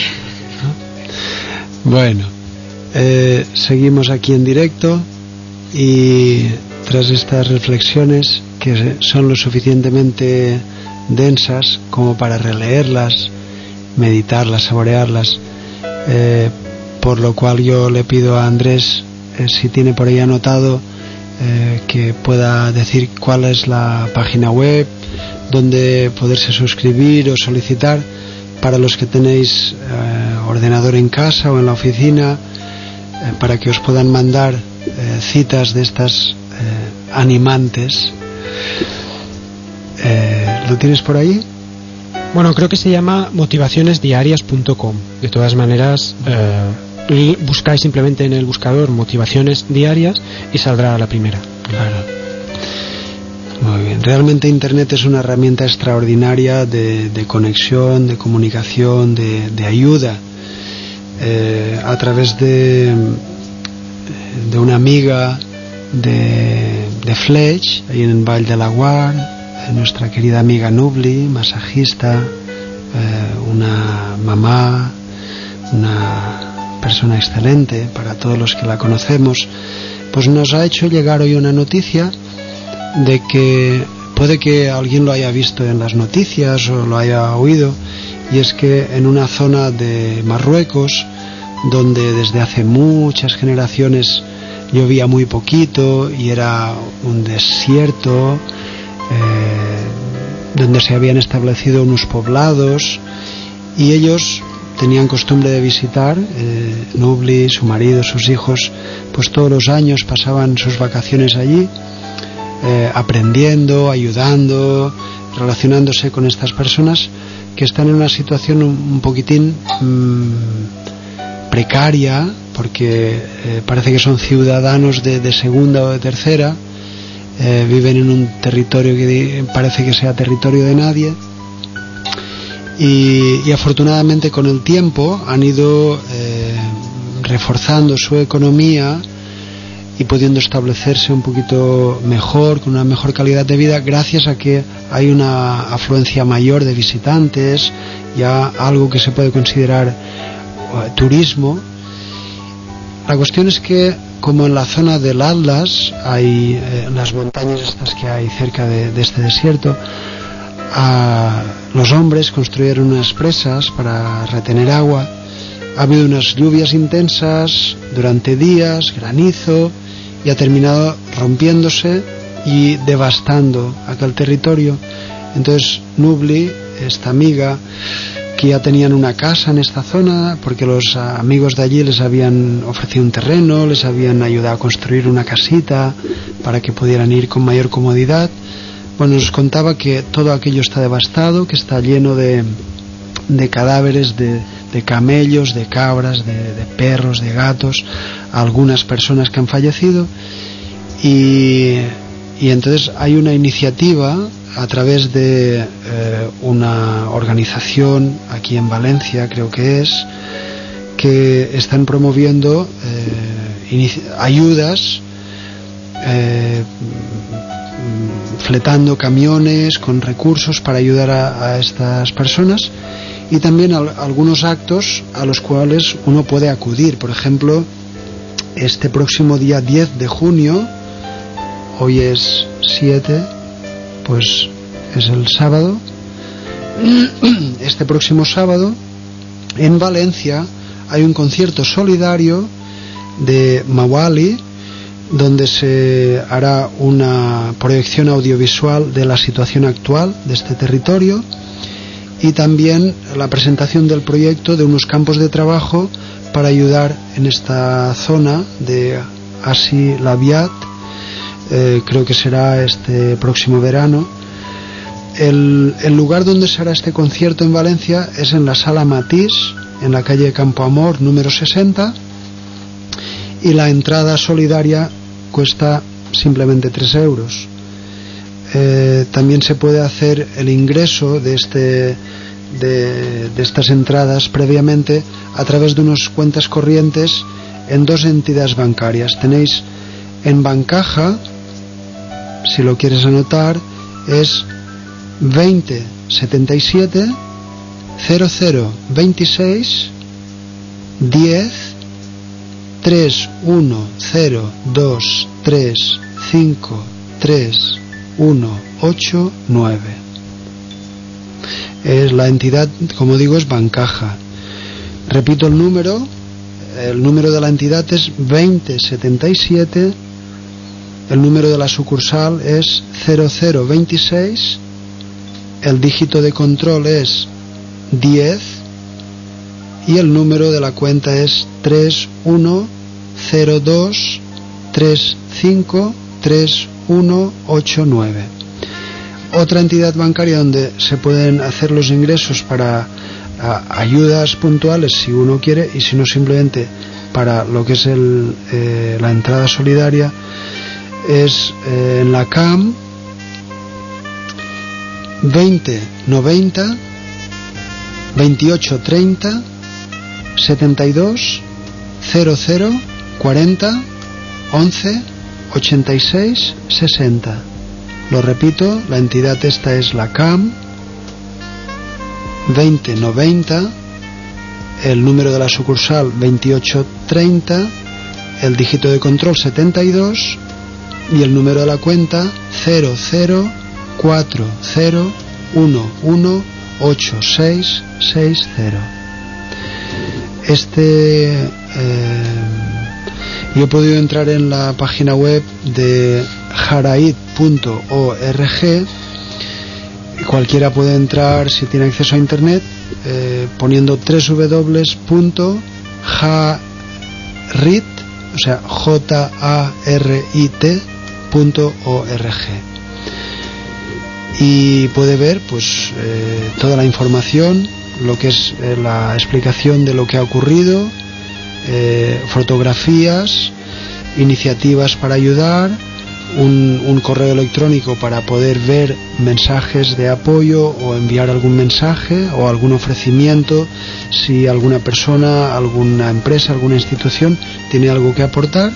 Bueno, eh, seguimos aquí en directo y tras estas reflexiones que son lo suficientemente densas como para releerlas, meditarlas, saborearlas, eh, por lo cual yo le pido a Andrés, eh, si tiene por ahí anotado, eh, que pueda decir cuál es la página web donde poderse suscribir o solicitar para los que tenéis eh, ordenador en casa o en la oficina, eh, para que os puedan mandar eh, citas de estas eh, animantes. Eh, ¿Lo tienes por ahí? Bueno, creo que se llama motivaciones diarias punto com. De todas maneras, eh, buscáis simplemente en el buscador motivaciones diarias y saldrá la primera. Claro. Muy bien. Realmente Internet es una herramienta extraordinaria de, de conexión, de comunicación, de, de ayuda. Eh, a través de, de una amiga de, de Fletch, ahí en el Vall de Laguar, nuestra querida amiga Nubli, masajista, eh, una mamá, una persona excelente para todos los que la conocemos, pues nos ha hecho llegar hoy una noticia de que puede que alguien lo haya visto en las noticias o lo haya oído, y es que en una zona de Marruecos, donde desde hace muchas generaciones llovía muy poquito y era un desierto, eh, donde se habían establecido unos poblados, y ellos tenían costumbre de visitar, eh, Nubli, su marido, sus hijos, pues todos los años pasaban sus vacaciones allí, eh, aprendiendo, ayudando, relacionándose con estas personas que están en una situación un, un poquitín mmm, precaria, porque eh, parece que son ciudadanos de, de segunda o de tercera, eh, viven en un territorio que parece que sea territorio de nadie, y, y afortunadamente con el tiempo han ido eh, reforzando su economía y pudiendo establecerse un poquito mejor, con una mejor calidad de vida, gracias a que hay una afluencia mayor de visitantes, ya algo que se puede considerar uh, turismo. La cuestión es que, como en la zona del Atlas, hay eh, las montañas estas que hay cerca de, de este desierto, a, los hombres construyeron unas presas para retener agua. Ha habido unas lluvias intensas durante días, granizo, y ha terminado rompiéndose y devastando aquel territorio. Entonces Nubli, esta amiga, que ya tenían una casa en esta zona, porque los amigos de allí les habían ofrecido un terreno, les habían ayudado a construir una casita para que pudieran ir con mayor comodidad, bueno, nos contaba que todo aquello está devastado, que está lleno de, de cadáveres de, de camellos, de cabras, de, de perros, de gatos, algunas personas que han fallecido, y, y entonces hay una iniciativa a través de eh, una organización aquí en Valencia, creo que es, que están promoviendo eh, ayudas, eh, fletando camiones con recursos para ayudar a, a estas personas, y también a, a algunos actos a los cuales uno puede acudir. Por ejemplo, este próximo día diez de junio, hoy es siete, pues es el sábado, este próximo sábado en Valencia hay un concierto solidario de Mawali, donde se hará una proyección audiovisual de la situación actual de este territorio, y también la presentación del proyecto de unos campos de trabajo para ayudar en esta zona de Asi Labiat. Eh, creo que será este próximo verano. El, el lugar donde se hará este concierto en Valencia es en la Sala Matís, en la calle Campo Amor número sesenta, y la entrada solidaria cuesta simplemente tres euros. Eh, también se puede hacer el ingreso de este de, de estas entradas previamente a través de unas cuentas corrientes en dos entidades bancarias. Tenéis en Bancaja, si lo quieres anotar, es veinte setenta y siete cero cero veintiséis diez tres uno cero dos tres cinco tres uno ocho nueve. Es la entidad, como digo, es Bancaja. Repito el número, el número de la entidad es veinte setenta y siete, el número de la sucursal es cero cero veintiséis, el dígito de control es diez y el número de la cuenta es tres uno cero dos tres cinco tres uno ocho nueve. Otra entidad bancaria donde se pueden hacer los ingresos para a, ayudas puntuales si uno quiere, y si no simplemente para lo que es el, eh, la entrada solidaria, es eh, en la C A M, veinte noventa, veintiocho treinta, setenta y dos, cero cero, cuarenta, once, ochenta y seis, sesenta. Lo repito, la entidad esta es la C A M, veinte noventa, el número de la sucursal veintiocho treinta, el dígito de control setenta y dos y el número de la cuenta cero cero cuatro cero uno uno ocho seis seis cero. Este eh, yo he podido entrar en la página web de jaraid punto org. Cualquiera puede entrar, si tiene acceso a internet, eh, poniendo doble u doble u doble u punto jarit, o sea J A R I T punto org, y puede ver pues eh, toda la información, lo que es eh, la explicación de lo que ha ocurrido, eh, fotografías, iniciativas para ayudar, un, un correo electrónico para poder ver mensajes de apoyo o enviar algún mensaje o algún ofrecimiento si alguna persona, alguna empresa, alguna institución tiene algo que aportar.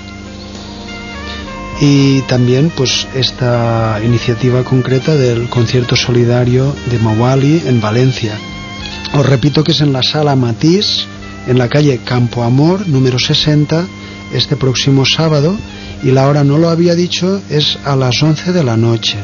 Y también pues esta iniciativa concreta del concierto solidario de Mawali en Valencia. Os repito que es en la Sala Matís, en la calle Campo Amor, número sesenta, este próximo sábado, y la hora no lo había dicho, es a las once de la noche.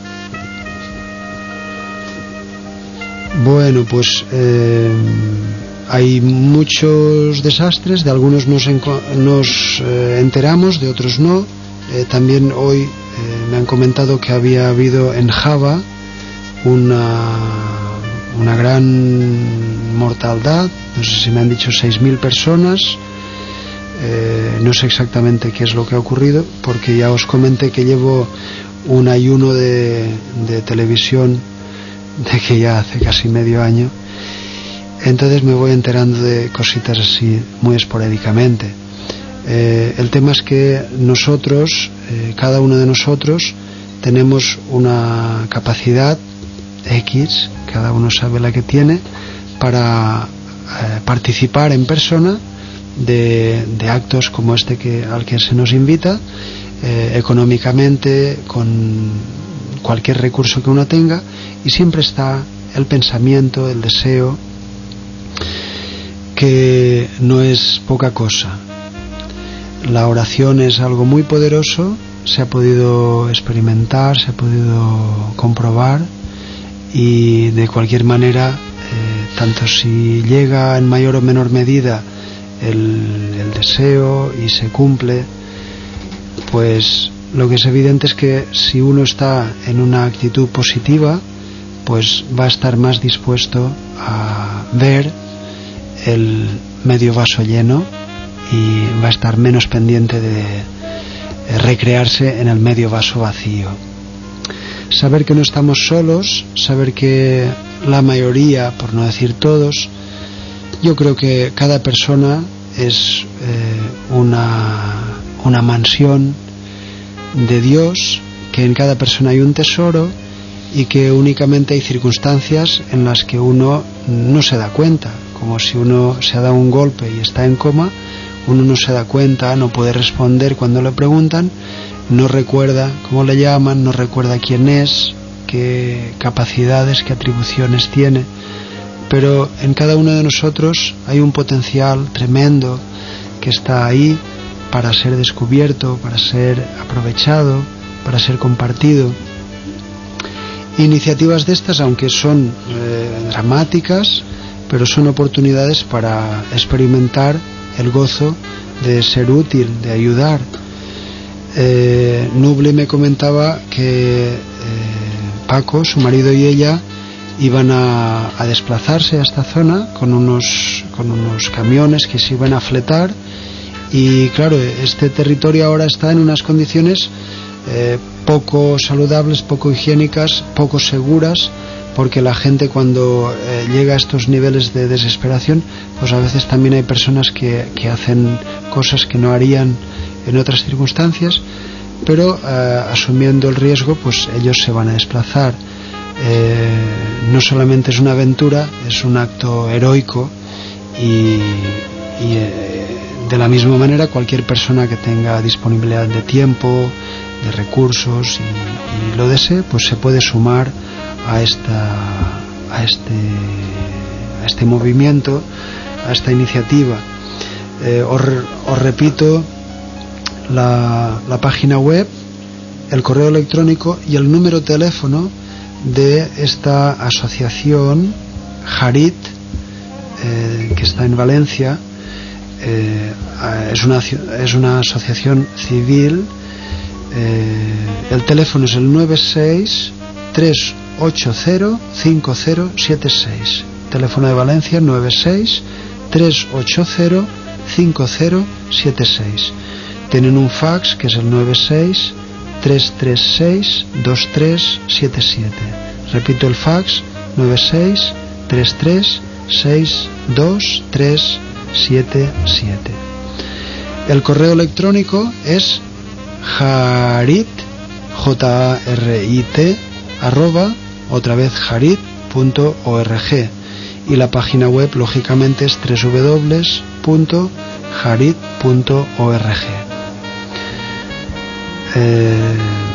Bueno, pues eh, hay muchos desastres, de algunos nos, nos eh, enteramos, de otros no. Eh, también hoy eh, me han comentado que había habido en Java una, una gran mortandad, no sé si me han dicho seis mil personas. Eh, no sé exactamente qué es lo que ha ocurrido, porque ya os comenté que llevo un ayuno de, de televisión de que ya hace casi medio año, entonces me voy enterando de cositas así muy esporádicamente. Eh, el tema es que nosotros, eh, cada uno de nosotros, tenemos una capacidad X, cada uno sabe la que tiene, para eh, participar en persona de, de actos como este que, al que se nos invita, eh, económicamente, con cualquier recurso que uno tenga, y siempre está el pensamiento, el deseo, que no es poca cosa. La oración es algo muy poderoso, se ha podido experimentar, se ha podido comprobar, y de cualquier manera, eh, tanto si llega en mayor o menor medida el, el deseo y se cumple, pues lo que es evidente es que si uno está en una actitud positiva, pues va a estar más dispuesto a ver el medio vaso lleno y va a estar menos pendiente de recrearse en el medio vaso vacío. Saber que no estamos solos, saber que la mayoría, por no decir todos, yo creo que cada persona es eh, una, una mansión de Dios, que en cada persona hay un tesoro, y que únicamente hay circunstancias en las que uno no se da cuenta, como si uno se ha dado un golpe y está en coma, uno no se da cuenta, no puede responder cuando le preguntan, no recuerda cómo le llaman, no recuerda quién es, qué capacidades, qué atribuciones tiene, pero en cada uno de nosotros hay un potencial tremendo que está ahí para ser descubierto, para ser aprovechado, para ser compartido. Iniciativas de estas, aunque son eh, dramáticas, pero son oportunidades para experimentar el gozo de ser útil, de ayudar. Eh, Nuble me comentaba que eh, Paco, su marido, y ella iban a, a desplazarse a esta zona con unos, con unos camiones que se iban a fletar, y claro, este territorio ahora está en unas condiciones eh, poco saludables, poco higiénicas, poco seguras, porque la gente cuando eh, llega a estos niveles de desesperación, pues a veces también hay personas que, que hacen cosas que no harían en otras circunstancias, pero eh, asumiendo el riesgo, pues ellos se van a desplazar. eh, no solamente es una aventura, es un acto heroico y, y eh, de la misma manera cualquier persona que tenga disponibilidad de tiempo, de recursos y, y lo desee, pues se puede sumar a esta a este a este movimiento, a esta iniciativa. Eh, os, os repito la, la página web, el correo electrónico y el número de teléfono de esta asociación Harit, eh, que está en Valencia. Eh, es una es una asociación civil. Eh, el teléfono es el nueve seis tres ocho cero cinco cero siete seis. Teléfono de Valencia nueve seis tres ocho cero cinco cero siete seis. Tienen un fax que es el nueve seis tres tres seis dos tres siete siete. Repito el fax nueve seis tres tres seis dos tres siete siete. El correo electrónico es Harit, J A R I T, arroba, otra vez harit punto org, y la página web lógicamente es doble u doble u doble u punto harit punto org. Eh,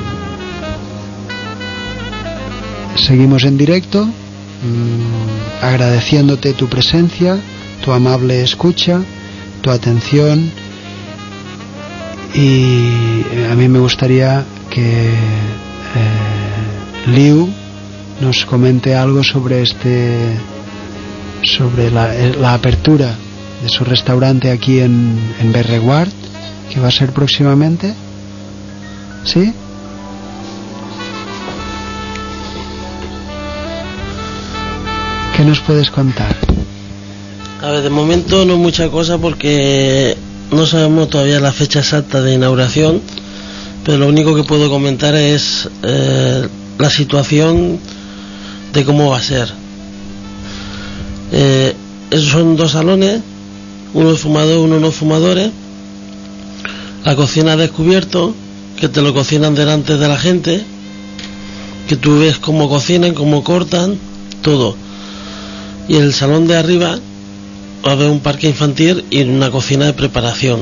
seguimos en directo, mmm, agradeciéndote tu presencia, tu amable escucha, tu atención, y a mí me gustaría que eh, Liu nos comente algo sobre este sobre la, la apertura de su restaurante aquí en, en Berreguard, que va a ser próximamente. ¿Sí? ¿Qué nos puedes contar? A ver, de momento no mucha cosa porque no sabemos todavía la fecha exacta de inauguración, pero lo único que puedo comentar es eh, la situación de cómo va a ser. Eh, esos son dos salones, uno fumador, uno no fumadores. La cocina a descubierto, que te lo cocinan delante de la gente, que tú ves cómo cocinan, cómo cortan, todo. Y el salón de arriba va a haber un parque infantil y una cocina de preparación.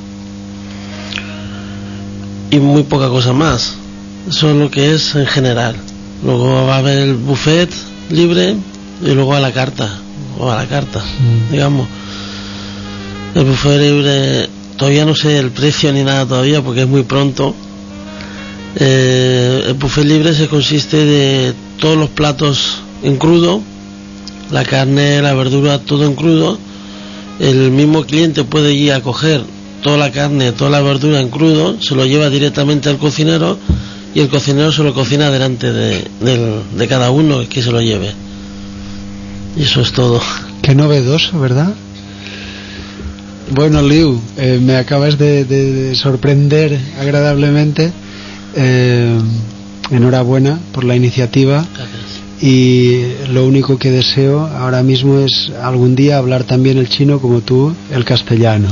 Y muy poca cosa más. Eso es lo que es en general. Luego va a haber el buffet libre y luego a la carta, o a la carta, mm. digamos. El buffet libre, todavía no sé el precio ni nada todavía porque es muy pronto. Eh, el buffet libre se consiste de todos los platos en crudo, la carne, la verdura, todo en crudo. El mismo cliente puede ir a coger toda la carne, toda la verdura en crudo, se lo lleva directamente al cocinero y el cocinero se lo cocina delante de, de, de cada uno que se lo lleve. Y eso es todo. Qué novedoso, ¿verdad? Bueno, Liu, eh, me acabas de, de, de sorprender agradablemente. Eh, enhorabuena por la iniciativa. Gracias. Y lo único que deseo ahora mismo es algún día hablar también el chino como tú, el castellano.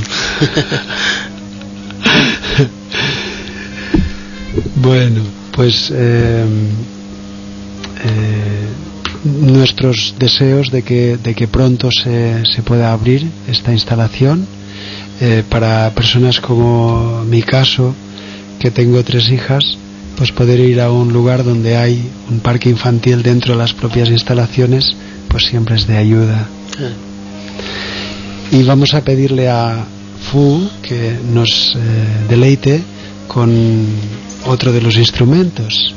Bueno, pues eh, eh, nuestros deseos de que, de que pronto se, se pueda abrir esta instalación, eh, para personas como mi caso, que tengo tres hijas, pues poder ir a un lugar donde hay un parque infantil dentro de las propias instalaciones, pues siempre es de ayuda. Sí. Y vamos a pedirle a Fu que nos eh, deleite con otro de los instrumentos.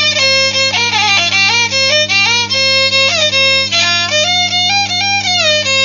Thank you.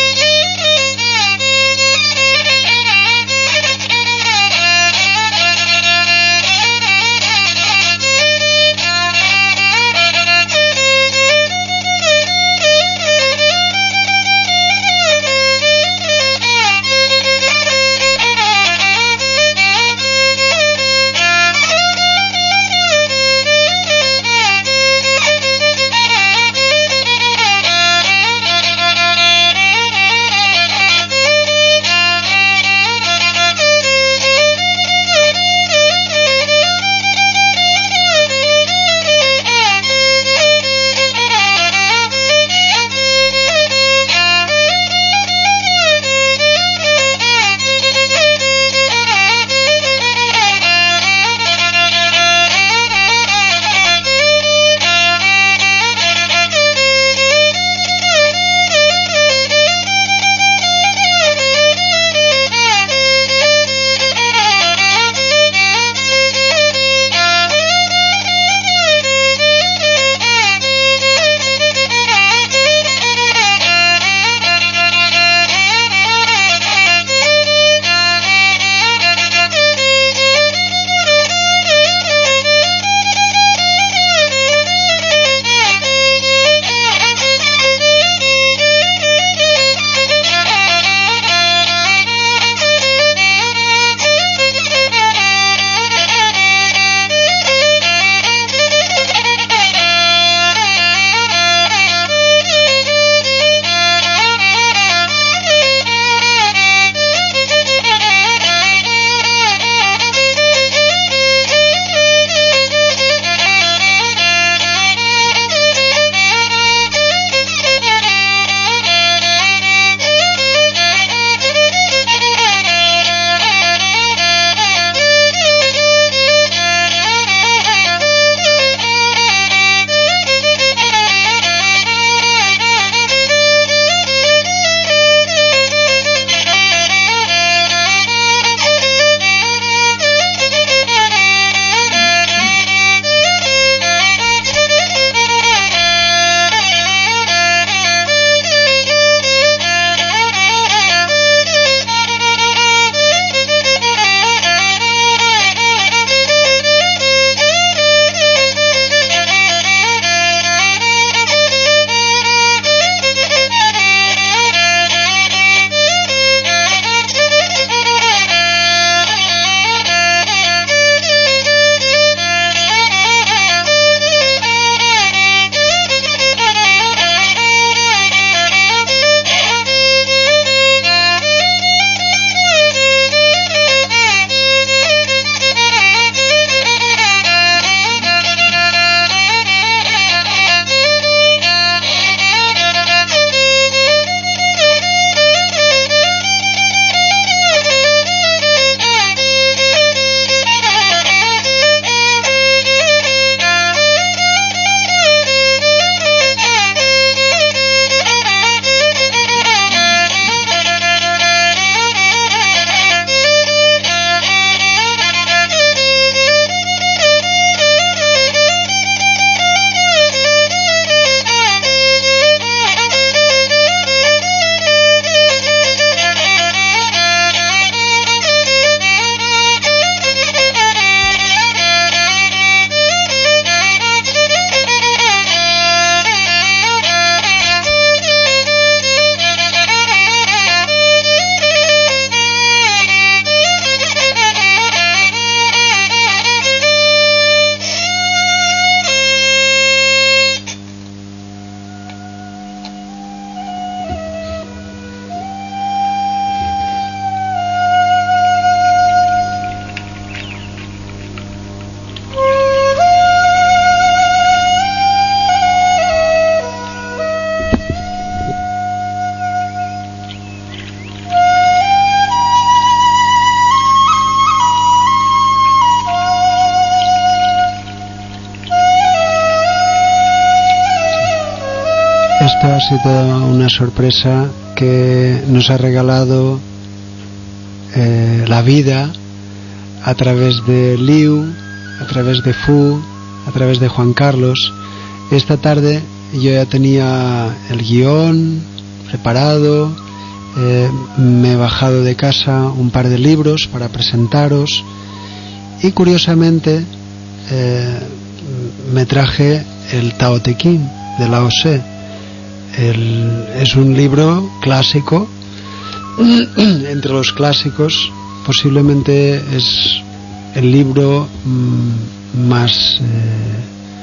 Esto ha sido una sorpresa que nos ha regalado eh, la vida a través de Liu, a través de Fu, a través de Juan Carlos. Esta tarde yo ya tenía el guión preparado, eh, me he bajado de casa un par de libros para presentaros y curiosamente eh, me traje el Tao Te Ching de Lao Tse. El, es un libro clásico, entre los clásicos, posiblemente es el libro mmm, más eh,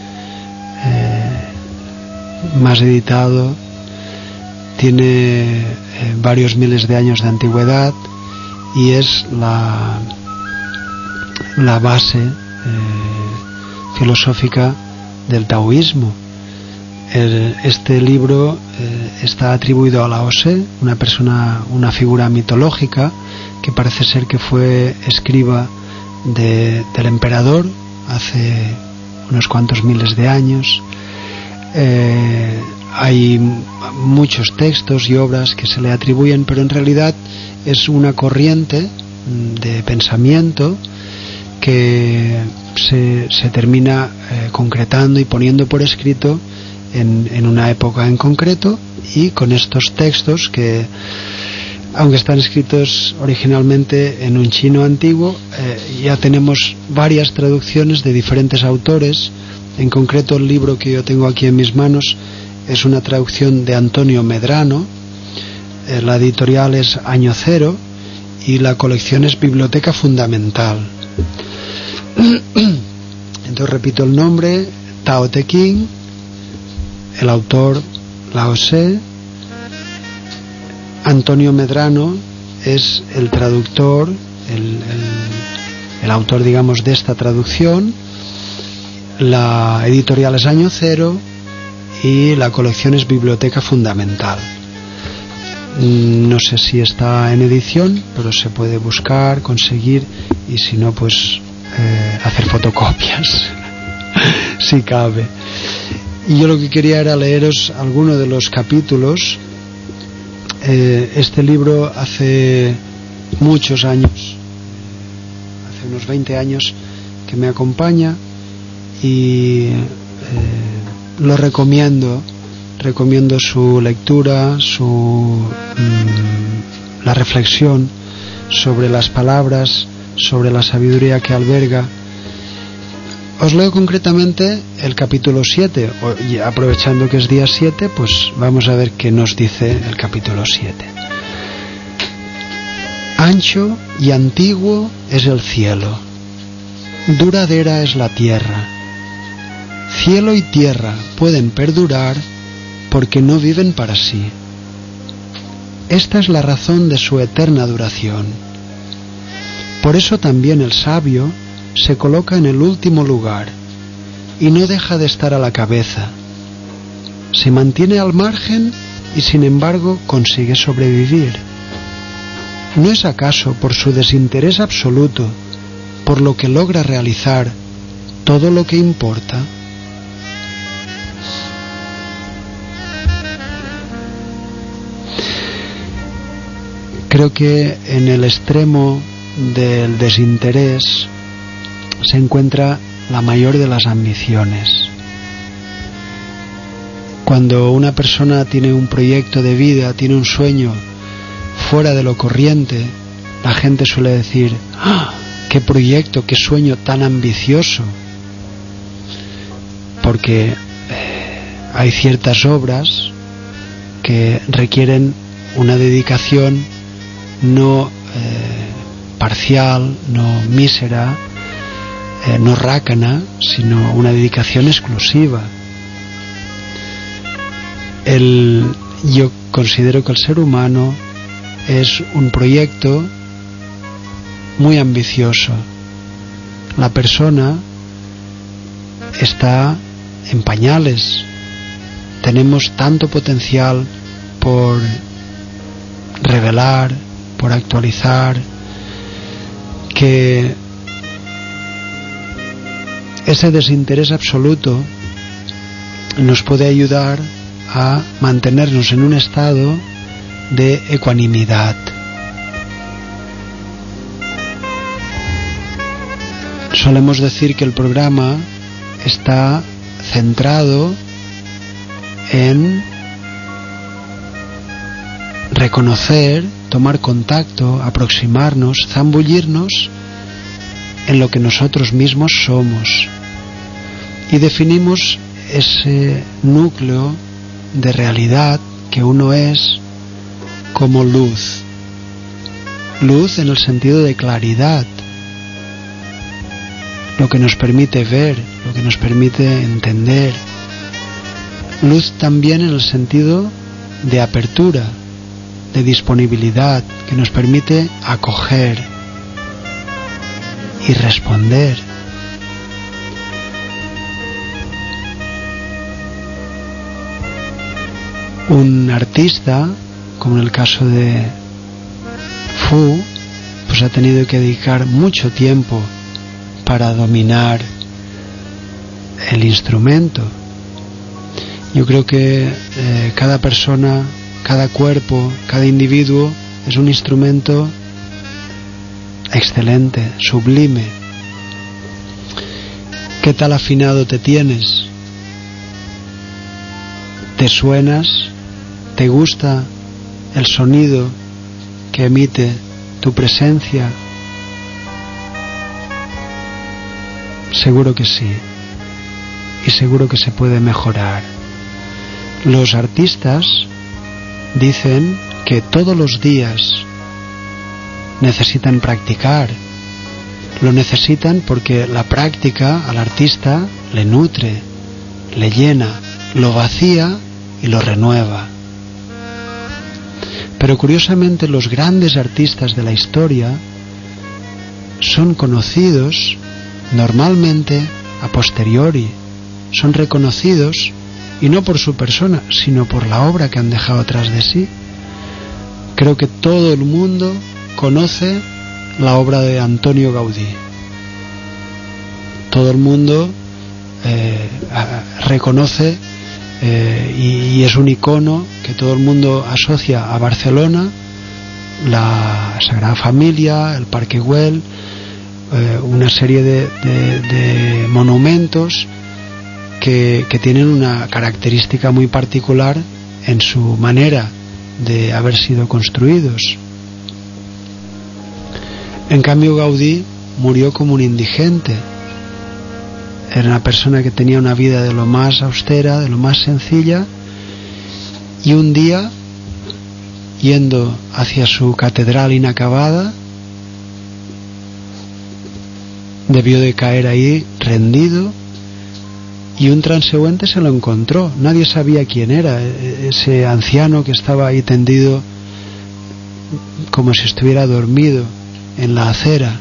eh, más editado, tiene eh, varios miles de años de antigüedad y es la la base eh, filosófica del taoísmo. El, este libro eh, está atribuido a Lao Tse, una persona, una figura mitológica que parece ser que fue escriba de, del emperador hace unos cuantos miles de años. Eh, hay muchos textos y obras que se le atribuyen, pero en realidad es una corriente de pensamiento que se, se termina eh, concretando y poniendo por escrito en, en una época en concreto, y con estos textos que, aunque están escritos originalmente en un chino antiguo, eh, ya tenemos varias traducciones de diferentes autores. En concreto, el libro que yo tengo aquí en mis manos es una traducción de Antonio Medrano, eh, la editorial es Año Cero y la colección es Biblioteca Fundamental. Entonces repito el nombre: Tao Te Ching, el autor Lao Tse. Antonio Medrano es el traductor, el, el, el autor, digamos, de esta traducción. La editorial es Año Cero y la colección es Biblioteca Fundamental. No sé si está en edición, pero se puede buscar, conseguir, y si no, pues eh, hacer fotocopias si cabe. Y yo lo que quería era leeros algunos de los capítulos. Eh, este libro hace muchos años, hace unos veinte años que me acompaña, y eh, lo recomiendo, recomiendo su lectura, su mmm, la reflexión sobre las palabras, sobre la sabiduría que alberga. Os leo concretamente el capítulo siete, y aprovechando que es día siete, pues vamos a ver qué nos dice el capítulo siete. Ancho y antiguo es el cielo, duradera es la tierra. Cielo y tierra pueden perdurar porque no viven para sí. Esta es la razón de su eterna duración. Por eso también el sabio se coloca en el último lugar y no deja de estar a la cabeza. Se mantiene al margen y sin embargo consigue sobrevivir. ¿No es acaso por su desinterés absoluto por lo que logra realizar todo lo que importa? Creo que en el extremo del desinterés se encuentra la mayor de las ambiciones. Cuando una persona tiene un proyecto de vida, tiene un sueño fuera de lo corriente, la gente suele decir: ¡ah! ¡Qué proyecto, qué sueño tan ambicioso! Porque eh, hay ciertas obras que requieren una dedicación no eh, parcial, no mísera, eh, no rácana, sino una dedicación exclusiva. El, yo considero que el ser humano es un proyecto muy ambicioso. La persona está en pañales. Tenemos tanto potencial por revelar, por actualizar, que ese desinterés absoluto nos puede ayudar a mantenernos en un estado de ecuanimidad. Solemos decir que el programa está centrado en reconocer, tomar contacto, aproximarnos, zambullirnos en lo que nosotros mismos somos, y definimos ese núcleo de realidad que uno es como luz. Luz en el sentido de claridad, lo que nos permite ver, lo que nos permite entender. Luz también en el sentido de apertura, de disponibilidad, que nos permite acoger y responder. Un artista, como en el caso de Fu, pues ha tenido que dedicar mucho tiempo para dominar el instrumento. Yo creo que eh, cada persona, cada cuerpo, cada individuo es un instrumento excelente, sublime. ¿Qué tal afinado te tienes? ¿Te suenas? ¿Te gusta el sonido que emite tu presencia? Seguro que sí, y seguro que se puede mejorar. Los artistas dicen que todos los días necesitan practicar. Lo necesitan porque la práctica al artista le nutre, le llena, lo vacía y lo renueva. Pero curiosamente los grandes artistas de la historia son conocidos normalmente a posteriori, son reconocidos, y no por su persona, sino por la obra que han dejado tras de sí. Creo que todo el mundo conoce la obra de Antonio Gaudí. Todo el mundo eh, reconoce eh, y, y es un icono que todo el mundo asocia a Barcelona, la Sagrada Familia, el Parque Güell, eh, una serie de, de, de monumentos que, que tienen una característica muy particular en su manera de haber sido construidos. En cambio, Gaudí murió como un indigente. Era una persona que tenía una vida de lo más austera, de lo más sencilla, y un día, yendo hacia su catedral inacabada, debió de caer ahí rendido, y un transeúnte se lo encontró. Nadie sabía quién era ese anciano que estaba ahí tendido como si estuviera dormido en la acera.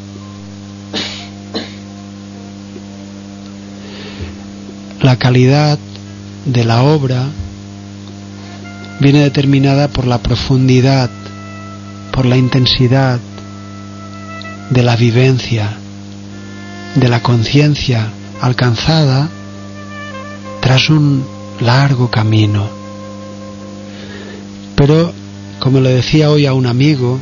La calidad de la obra viene determinada por la profundidad, por la intensidad de la vivencia, de la conciencia alcanzada tras un largo camino. Pero, como le decía hoy a un amigo,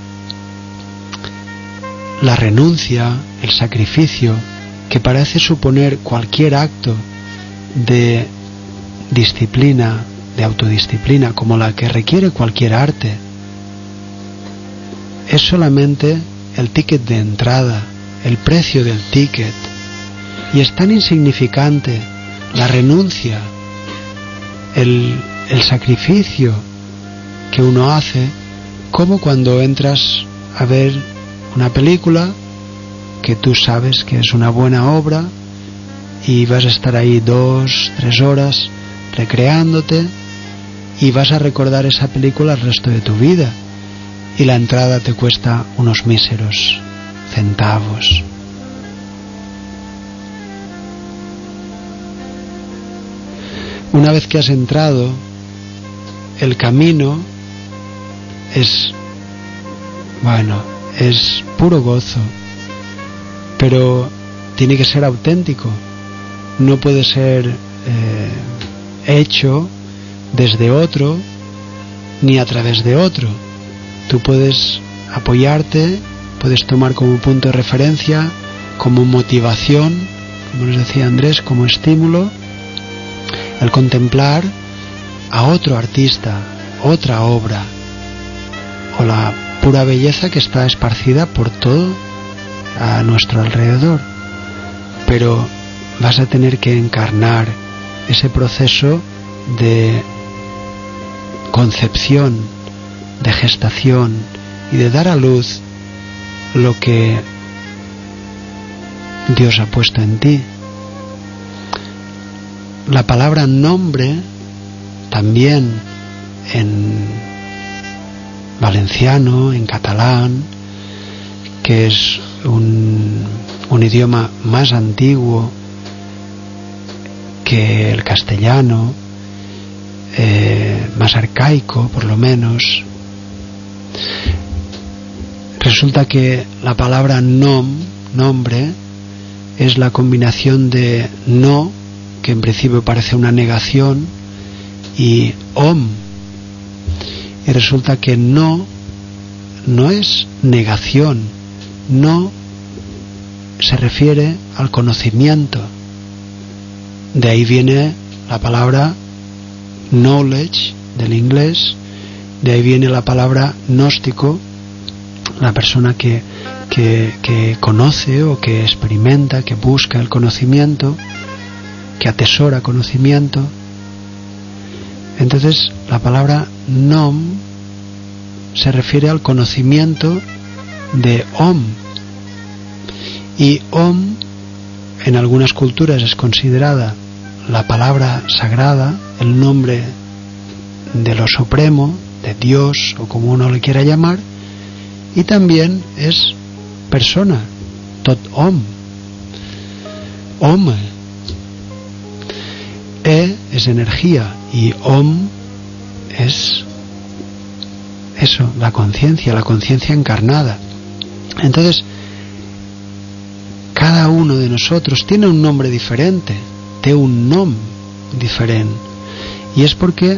la renuncia, el sacrificio, que parece suponer cualquier acto de disciplina, de autodisciplina, como la que requiere cualquier arte, es solamente el ticket de entrada, el precio del ticket, y es tan insignificante la renuncia, el, el sacrificio que uno hace, como cuando entras a ver una película que tú sabes que es una buena obra y vas a estar ahí dos, tres horas recreándote y vas a recordar esa película el resto de tu vida, y la entrada te cuesta unos míseros centavos. Una vez que has entrado, el camino es, bueno, es puro gozo, pero tiene que ser auténtico. No puede ser eh, hecho desde otro ni a través de otro. Tú puedes apoyarte, puedes tomar como punto de referencia, como motivación, como nos decía Andrés, como estímulo, el contemplar a otro artista, otra obra, o la pura belleza que está esparcida por todo a nuestro alrededor. Pero vas a tener que encarnar ese proceso de concepción, de gestación y de dar a luz lo que Dios ha puesto en ti. La palabra nombre, también en valenciano, en catalán, que es un, un idioma más antiguo que el castellano, eh, más arcaico por lo menos. Resulta que la palabra nom, nombre, es la combinación de no, que en principio parece una negación, y om. Y resulta que no no es negación, no se refiere al conocimiento. De ahí viene la palabra knowledge del inglés, de ahí viene la palabra gnóstico, la persona que, que, que conoce o que experimenta, que busca el conocimiento, que atesora conocimiento. Entonces la palabra nom se refiere al conocimiento de om, y om en algunas culturas es considerada la palabra sagrada, el nombre de lo supremo, de Dios o como uno le quiera llamar, y también es persona, tot om, om. E es energía y om es eso, la conciencia, la conciencia encarnada. Entonces, cada uno de nosotros tiene un nombre diferente, té un nom diferente, y es porque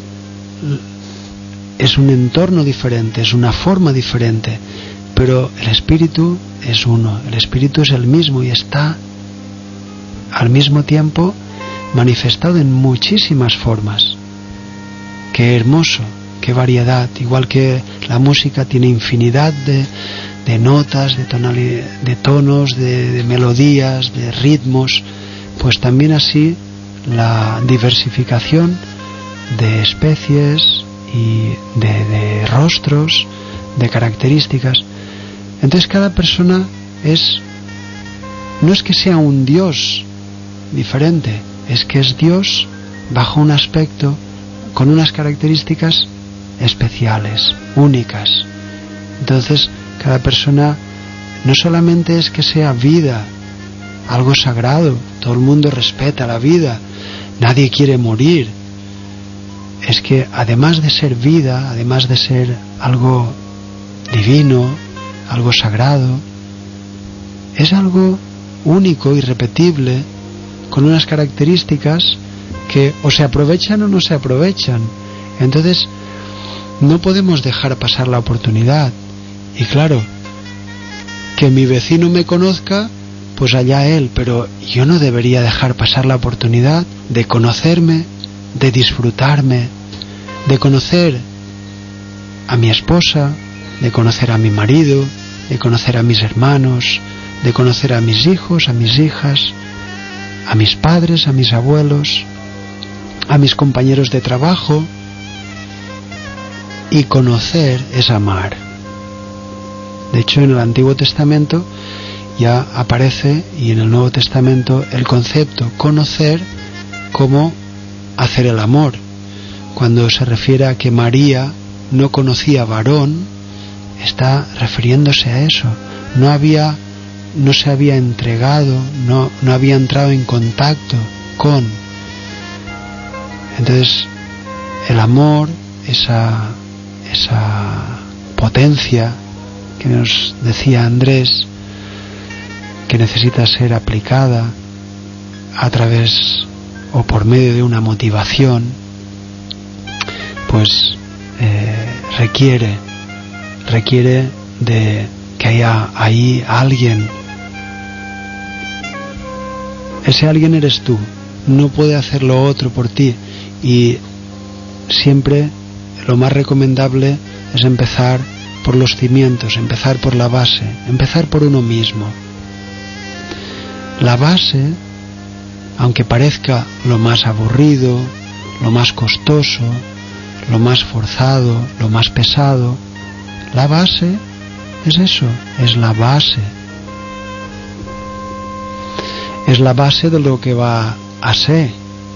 es un entorno diferente, es una forma diferente, pero el espíritu es uno, el espíritu es el mismo y está al mismo tiempo manifestado en muchísimas formas. Qué hermoso, qué variedad. Igual que la música tiene infinidad de, de notas, de, tonalidad, de tonos, de, de melodías, de ritmos, pues también así la diversificación de especies y de, de rostros, de características. Entonces cada persona es, no es que sea un Dios diferente, es que es Dios bajo un aspecto, con unas características especiales, únicas. Entonces cada persona no solamente es que sea vida, algo sagrado, todo el mundo respeta la vida, nadie quiere morir, es que además de ser vida, además de ser algo divino, algo sagrado, es algo único, irrepetible, con unas características que o se aprovechan o no se aprovechan. Entonces no podemos dejar pasar la oportunidad. Y claro, que mi vecino me conozca, pues allá él, pero yo no debería dejar pasar la oportunidad de conocerme, de disfrutarme, de conocer a mi esposa, de conocer a mi marido, de conocer a mis hermanos, de conocer a mis hijos, a mis hijas, a mis padres, a mis abuelos, a mis compañeros de trabajo. Y conocer es amar. De hecho, en el Antiguo Testamento ya aparece, y en el Nuevo Testamento, el concepto conocer como hacer el amor. Cuando se refiere a que María no conocía varón, está refiriéndose a eso. No había, no se había entregado, no, no había entrado en contacto con. Entonces, el amor, esa, esa potencia que nos decía Andrés, que necesita ser aplicada a través o por medio de una motivación, pues eh, requiere, requiere de que haya ahí alguien. Ese alguien eres tú, no puede hacerlo otro por ti, y siempre lo más recomendable es empezar por los cimientos, empezar por la base, empezar por uno mismo. La base, aunque parezca lo más aburrido, lo más costoso, lo más forzado, lo más pesado, la base es eso, es la base. Es la base de lo que va a ser.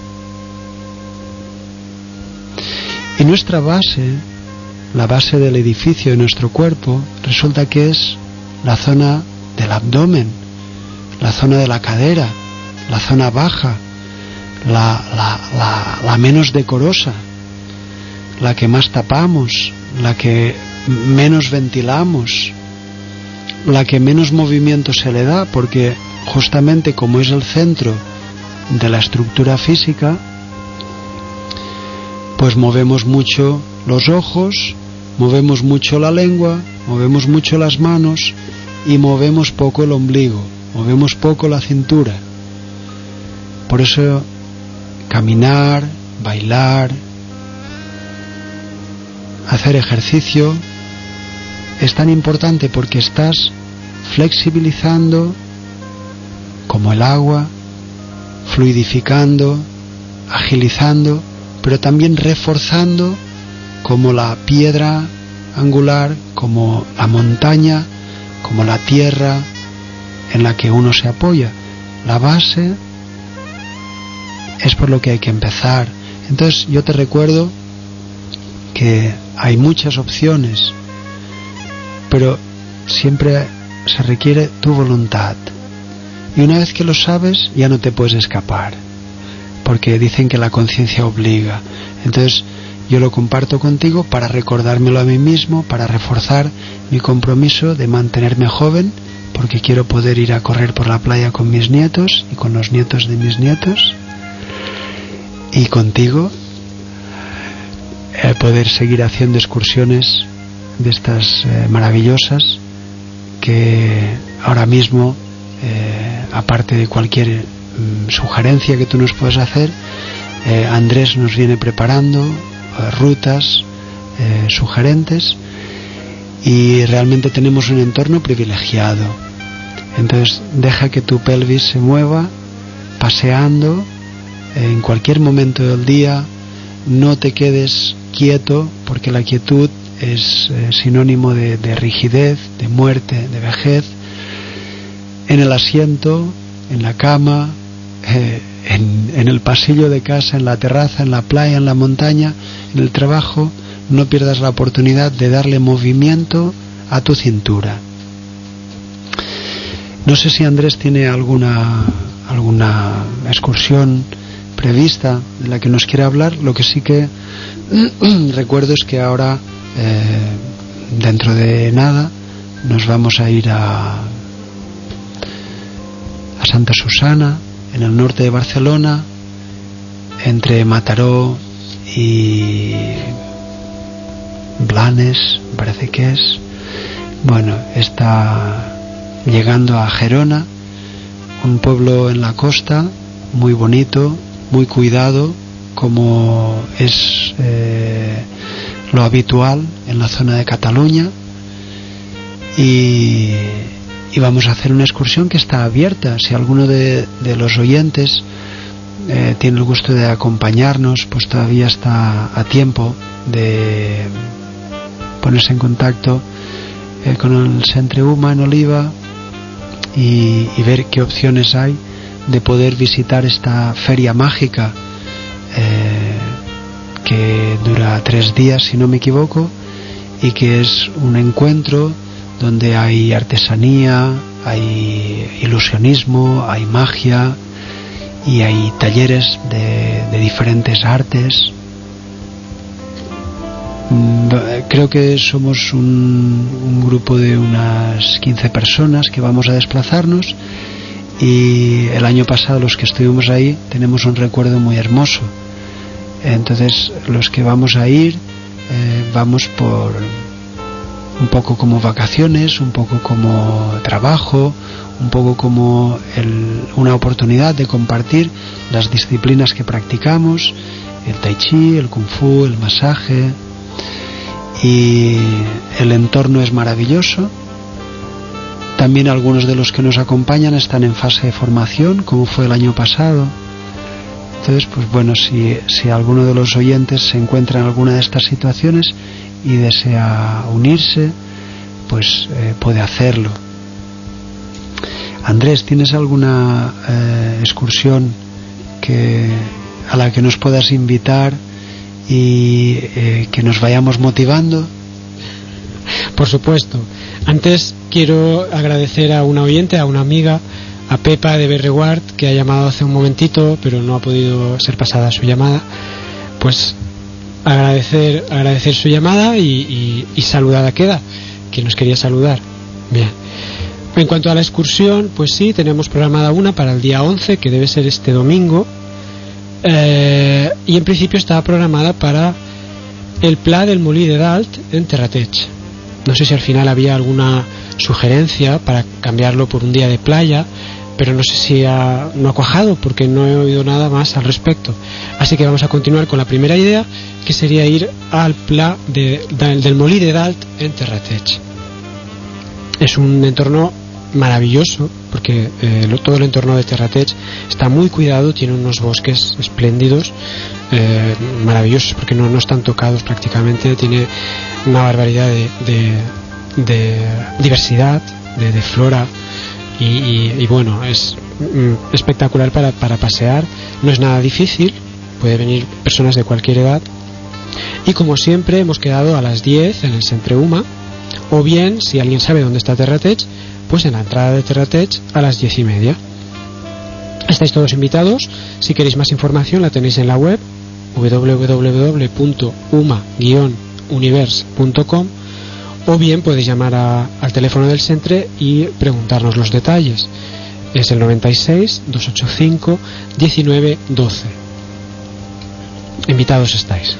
Y nuestra base, la base del edificio de nuestro cuerpo, resulta que es la zona del abdomen, la zona de la cadera, la zona baja, la, la, la, la menos decorosa, la que más tapamos, la que menos ventilamos, la que menos movimiento se le da, porque justamente como es el centro de la estructura física, pues movemos mucho los ojos, movemos mucho la lengua, movemos mucho las manos y movemos poco el ombligo, movemos poco la cintura. Por eso caminar, bailar, hacer ejercicio es tan importante, porque estás flexibilizando como el agua, fluidificando, agilizando, pero también reforzando como la piedra angular, como la montaña, como la tierra en la que uno se apoya. La base es por lo que hay que empezar. Entonces yo te recuerdo que hay muchas opciones, pero siempre se requiere tu voluntad. Y una vez que lo sabes, ya no te puedes escapar, porque dicen que la conciencia obliga. Entonces yo lo comparto contigo para recordármelo a mí mismo, para reforzar mi compromiso de mantenerme joven, porque quiero poder ir a correr por la playa con mis nietos y con los nietos de mis nietos, y contigo eh, poder seguir haciendo excursiones de estas eh, maravillosas, que ahora mismo, eh, aparte de cualquier mm, sugerencia que tú nos puedas hacer, eh, Andrés nos viene preparando eh, rutas eh, sugerentes, y realmente tenemos un entorno privilegiado. Entonces deja que tu pelvis se mueva paseando en cualquier momento del día. No te quedes quieto, porque la quietud es eh, sinónimo de, de rigidez, de muerte, de vejez. En el asiento, en la cama, eh, en, en el pasillo de casa, en la terraza, en la playa, en la montaña, en el trabajo, no pierdas la oportunidad de darle movimiento a tu cintura. No sé si Andrés tiene alguna alguna excursión prevista de la que nos quiera hablar. Lo que sí que recuerdo es que ahora, eh, dentro de nada, nos vamos a ir a, a Santa Susana, en el norte de Barcelona, entre Mataró y Blanes, parece que es. Bueno, está llegando a Gerona, un pueblo en la costa, muy bonito, muy cuidado, como es eh, lo habitual en la zona de Cataluña, y, y vamos a hacer una excursión que está abierta. Si alguno de, de los oyentes eh, tiene el gusto de acompañarnos, pues todavía está a tiempo de ponerse en contacto eh, con el Centre Uma en Oliva y, y ver qué opciones hay de poder visitar esta feria mágica eh, que dura tres días, si no me equivoco, y que es un encuentro donde hay artesanía, hay ilusionismo, hay magia y hay talleres de, de diferentes artes. Creo que somos un, un grupo de unas quince personas que vamos a desplazarnos, y el año pasado los que estuvimos ahí tenemos un recuerdo muy hermoso. Entonces los que vamos a ir eh, vamos por un poco como vacaciones, un poco como trabajo, un poco como el, una oportunidad de compartir las disciplinas que practicamos, el tai chi, el kung fu, el masaje, y el entorno es maravilloso. También algunos de los que nos acompañan están en fase de formación, como fue el año pasado. Entonces, pues bueno, si, si alguno de los oyentes se encuentra en alguna de estas situaciones y desea unirse, pues eh, puede hacerlo. Andrés, ¿tienes alguna eh, excursión que, a la que nos puedas invitar y eh, que nos vayamos motivando? Por supuesto. Antes quiero agradecer a una oyente, a una amiga, a Pepa de Berreguard, que ha llamado hace un momentito, pero no ha podido ser pasada su llamada. Pues agradecer agradecer su llamada y, y, y saludada queda, que nos quería saludar. Bien. En cuanto a la excursión, pues sí, tenemos programada una para el día once, que debe ser este domingo, eh, y en principio estaba programada para el Pla del Molí de Dalt en Terrateig. No sé si al final había alguna sugerencia para cambiarlo por un día de playa, pero no sé si ha, no ha cuajado, porque no he oído nada más al respecto. Así que vamos a continuar con la primera idea, que sería ir al Pla de, de, del Molí de Dalt en Terrateig. Es un entorno maravilloso, porque eh, lo, todo el entorno de Terrateig está muy cuidado, tiene unos bosques espléndidos, eh, maravillosos, porque no, no están tocados prácticamente, tiene una barbaridad de, de, de diversidad, de, de flora, y, y, y bueno, es mm, espectacular para, para pasear. No es nada difícil, puede venir personas de cualquier edad, y como siempre hemos quedado a las diez en el Centre Uma, o bien, si alguien sabe dónde está Terrateig, pues en la entrada de Terrateig a las diez y media. Estáis todos invitados. Si queréis más información la tenéis en la web doble u doble u doble u punto uma guion univers punto com, o bien podéis llamar a, al teléfono del centre y preguntarnos los detalles. Es el noventa y seis, doscientos ochenta y cinco, diecinueve doce. Invitados estáis.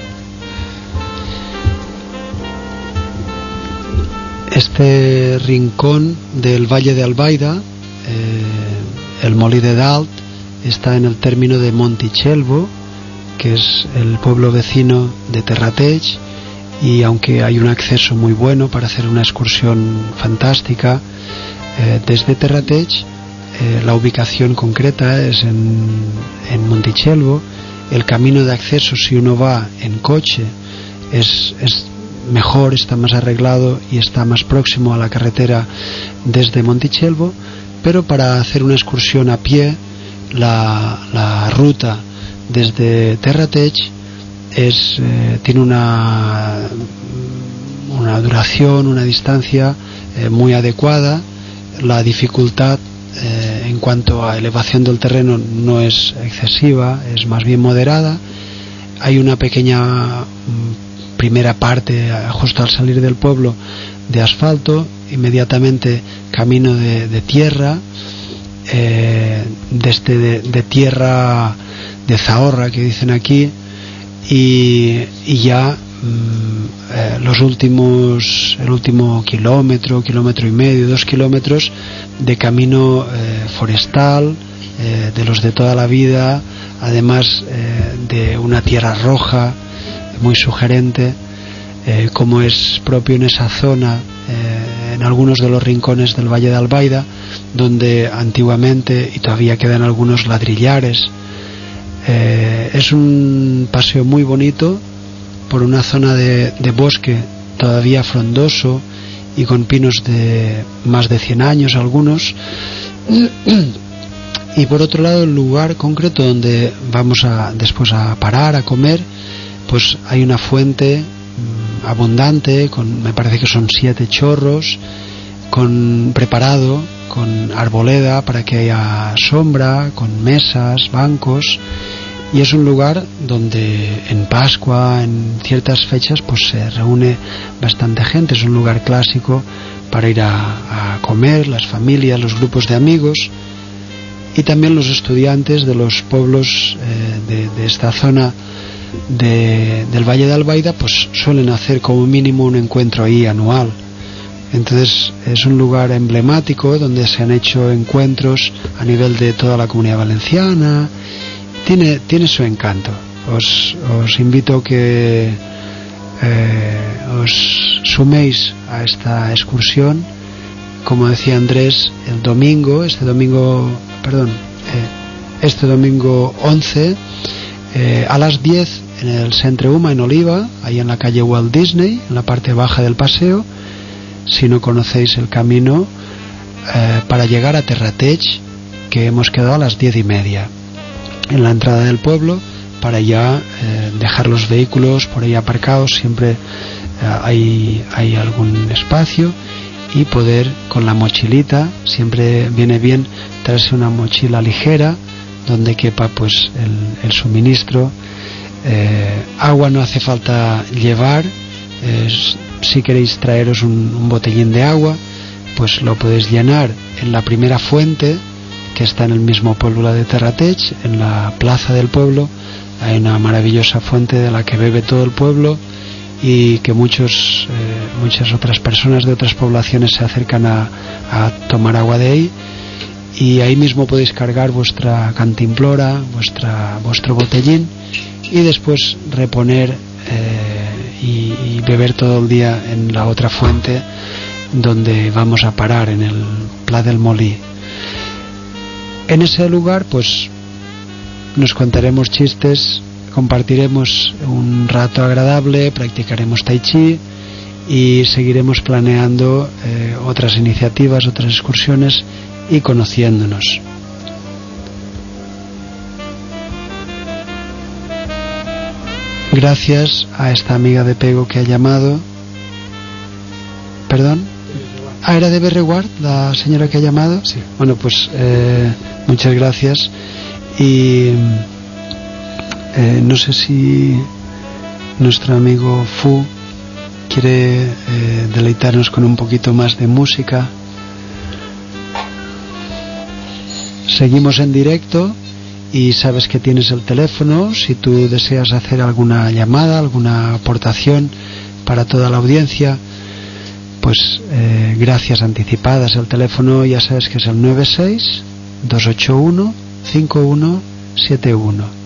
Este rincón del Valle de Albaida, eh, el Molí de Dalt, está en el término de Montichelvo, que es el pueblo vecino de Terrateig, y aunque hay un acceso muy bueno para hacer una excursión fantástica eh, desde Terrateig, eh, la ubicación concreta es en, en Montichelvo. El camino de acceso, si uno va en coche, es, es mejor, está más arreglado y está más próximo a la carretera desde Montichelvo, pero para hacer una excursión a pie, la, la ruta desde Terrateig es, eh, tiene una, una duración, una distancia eh, muy adecuada. La dificultad eh, en cuanto a elevación del terreno no es excesiva, es más bien moderada. Hay una pequeña primera parte justo al salir del pueblo de asfalto, inmediatamente camino de, de tierra, eh, desde de, de tierra de Zahorra, que dicen aquí, y, y ya mm, eh, los últimos el último kilómetro, kilómetro y medio, dos kilómetros de camino eh, forestal, eh, de los de toda la vida, además eh, de una tierra roja muy sugerente, eh, como es propio en esa zona, eh, en algunos de los rincones del Valle de Albaida, donde antiguamente, y todavía quedan algunos ladrillares. Eh, es un paseo muy bonito por una zona de, de bosque todavía frondoso y con pinos de más de cien años algunos. Y por otro lado, el lugar concreto donde vamos a después a parar a comer, pues hay una fuente mmm, abundante, con, me parece que son siete chorros, con preparado con arboleda para que haya sombra, con mesas, bancos, y es un lugar donde en Pascua, en ciertas fechas, pues se reúne bastante gente. Es un lugar clásico para ir a, a comer, las familias, los grupos de amigos, y también los estudiantes de los pueblos eh, de, de esta zona de, del Valle de Albaida, pues suelen hacer como mínimo un encuentro ahí anual. Entonces es un lugar emblemático donde se han hecho encuentros a nivel de toda la Comunidad Valenciana. Tiene, tiene su encanto. Os, os invito a que eh, os suméis a esta excursión. Como decía Andrés, el domingo, este domingo, perdón, eh, este domingo once, eh, a las diez en el Centre Uma, en Oliva, ahí en la calle Walt Disney, en la parte baja del paseo. Si no conocéis el camino, eh, para llegar a Terrateix, que hemos quedado a las diez y media en la entrada del pueblo, para ya eh, dejar los vehículos por ahí aparcados, siempre eh, hay, hay algún espacio, y poder con la mochilita, siempre viene bien traerse una mochila ligera donde quepa pues el, el suministro. Eh, agua no hace falta llevar. eh, si queréis traeros un, un botellín de agua, pues lo podéis llenar en la primera fuente, que está en el mismo pueblo de Terrateix, en la plaza del pueblo. Hay una maravillosa fuente de la que bebe todo el pueblo, y que muchos eh, muchas otras personas de otras poblaciones se acercan a, a tomar agua de ahí, y ahí mismo podéis cargar vuestra cantimplora, vuestra vuestro botellín, y después reponer eh, y, y beber todo el día en la otra fuente donde vamos a parar, en el Pla del Molí. En ese lugar pues nos contaremos chistes, compartiremos un rato agradable, practicaremos tai chi y seguiremos planeando eh, otras iniciativas, otras excursiones, y conociéndonos. Gracias a esta amiga de Pego que ha llamado. ¿Perdón? Ah, ¿era de Berreguard la señora que ha llamado? Sí. Bueno, pues eh, muchas gracias. Y eh, no sé si nuestro amigo Fu quiere eh, deleitarnos con un poquito más de música. Seguimos en directo, y sabes que tienes el teléfono si tú deseas hacer alguna llamada, alguna aportación para toda la audiencia. Pues eh, gracias anticipadas. El teléfono ya sabes que es el nueve seis, dos ocho uno, cinco uno siete uno.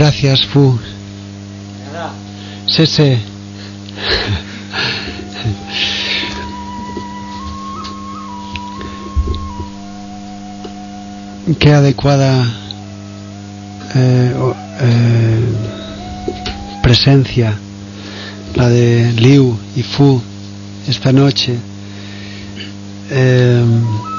Gracias, Fu. Sí, sí. Qué adecuada eh, eh, presencia la de Liu y Fu esta noche. Eh,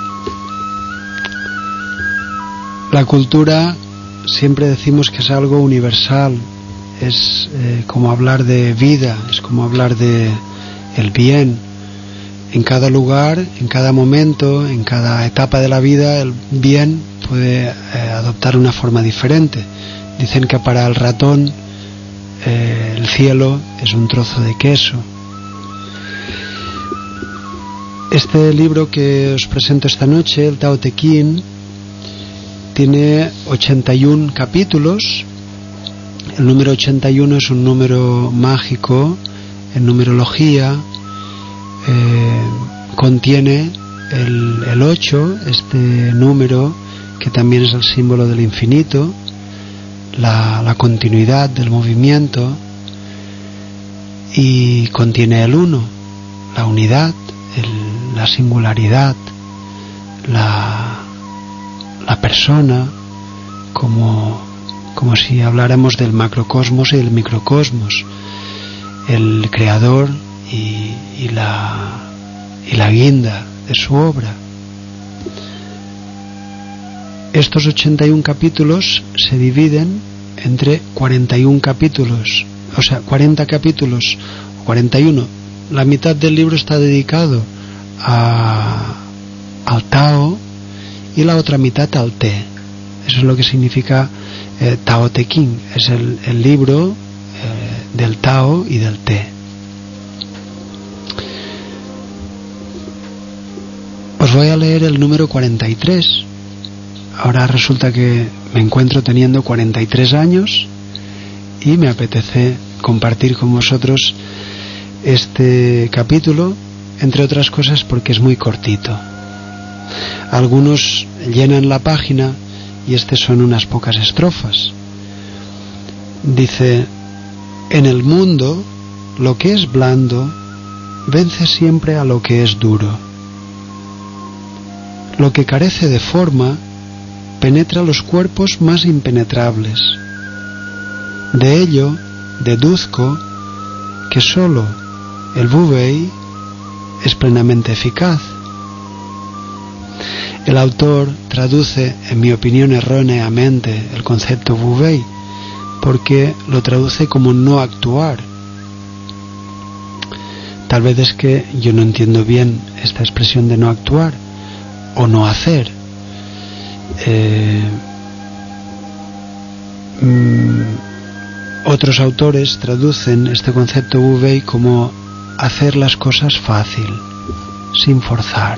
la cultura siempre decimos que es algo universal, es eh, como hablar de vida, es como hablar de el bien. En cada lugar, en cada momento, en cada etapa de la vida, el bien puede eh, adoptar una forma diferente. Dicen que para el ratón eh, el cielo es un trozo de queso. Este libro que os presento esta noche, el Tao Te Ching, tiene ochenta y uno capítulos. El número ochenta y uno es un número mágico en numerología. Eh, contiene el, el ocho, este número que también es el símbolo del infinito, la, la continuidad del movimiento, y contiene el uno, la unidad, el, la singularidad, la, la persona, como, como si habláramos del macrocosmos y del microcosmos, el creador y, y, la, y la guinda de su obra. Estos ochenta y uno capítulos se dividen entre cuarenta y uno capítulos, o sea, cuarenta capítulos, cuarenta y uno. La mitad del libro está dedicado a, al Tao y la otra mitad al Te. Eso es lo que significa eh, Tao Te Ching. Es el, el libro eh, del Tao y del Te. Os voy a leer el número cuarenta y tres. Ahora resulta que me encuentro teniendo cuarenta y tres años y me apetece compartir con vosotros este capítulo, entre otras cosas porque es muy cortito. Algunos llenan la página y estas son unas pocas estrofas. Dice: en el mundo lo que es blando vence siempre a lo que es duro. Lo que carece de forma penetra los cuerpos más impenetrables. De ello deduzco que sólo el Wu Wei es plenamente eficaz. El autor traduce, en mi opinión erróneamente, el concepto Wu Wei, porque lo traduce como no actuar. Tal vez es que yo no entiendo bien esta expresión de no actuar o no hacer. Eh, mm, otros autores traducen este concepto Wu Wei como hacer las cosas fácil, sin forzar.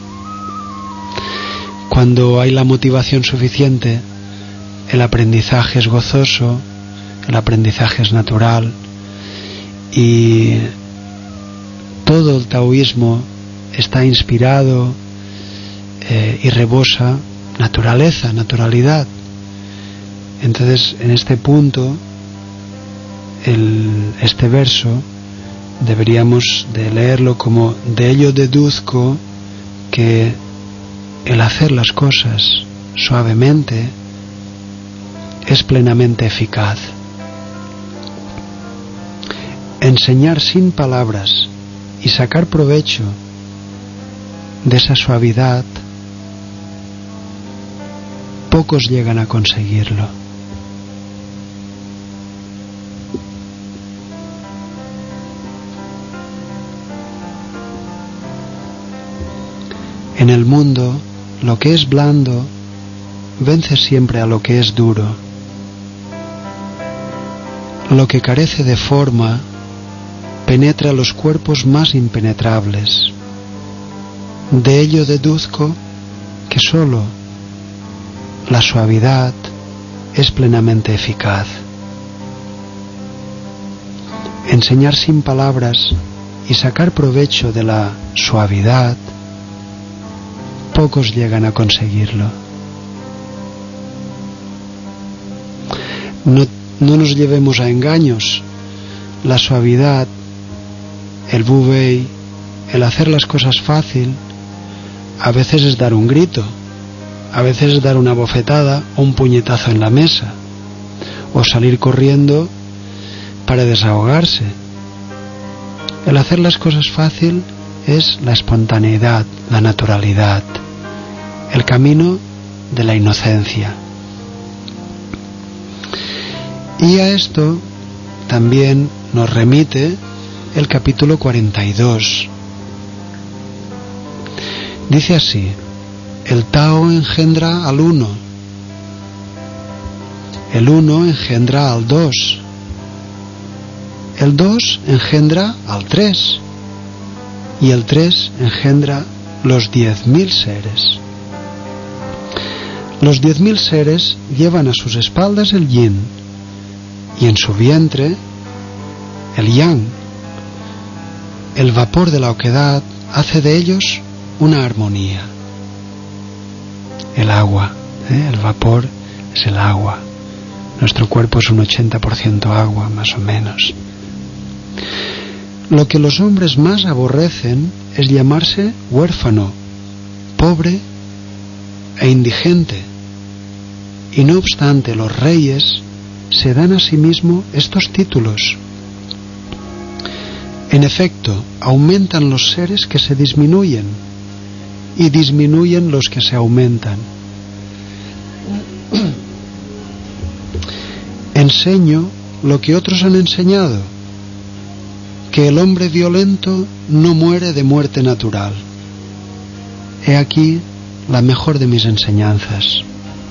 Cuando hay la motivación suficiente, el aprendizaje es gozoso, el aprendizaje es natural, y todo el taoísmo está inspirado eh, y rebosa naturaleza, naturalidad. Entonces, en este punto, el, este verso deberíamos de leerlo como: de ello deduzco que el hacer las cosas suavemente es plenamente eficaz. Enseñar sin palabras y sacar provecho de esa suavidad, pocos llegan a conseguirlo. En el mundo, lo que es blando vence siempre a lo que es duro. Lo que carece de forma penetra los cuerpos más impenetrables. De ello deduzco que sólo la suavidad es plenamente eficaz. Enseñar sin palabras y sacar provecho de la suavidad, pocos llegan a conseguirlo. No, no nos llevemos a engaños. La suavidad, el wu-wei, el hacer las cosas fácil, a veces es dar un grito, a veces es dar una bofetada o un puñetazo en la mesa, o salir corriendo para desahogarse. El hacer las cosas fácil es la espontaneidad, la naturalidad, el camino de la inocencia. Y a esto también nos remite el capítulo cuarenta y dos. Dice así: el Tao engendra al uno, el uno engendra al dos, el dos engendra al tres, y el tres engendra los diez mil seres. Los diez mil seres llevan a sus espaldas el yin y en su vientre el yang. El vapor de la oquedad hace de ellos una armonía. El agua, ¿eh? El vapor es el agua. Nuestro cuerpo es un ochenta por ciento agua, más o menos. Lo que los hombres más aborrecen es llamarse huérfano, pobre e indigente. Y no obstante, los reyes se dan a sí mismos estos títulos. En efecto, aumentan los seres que se disminuyen y disminuyen los que se aumentan. Enseño lo que otros han enseñado, que el hombre violento no muere de muerte natural. He aquí la mejor de mis enseñanzas.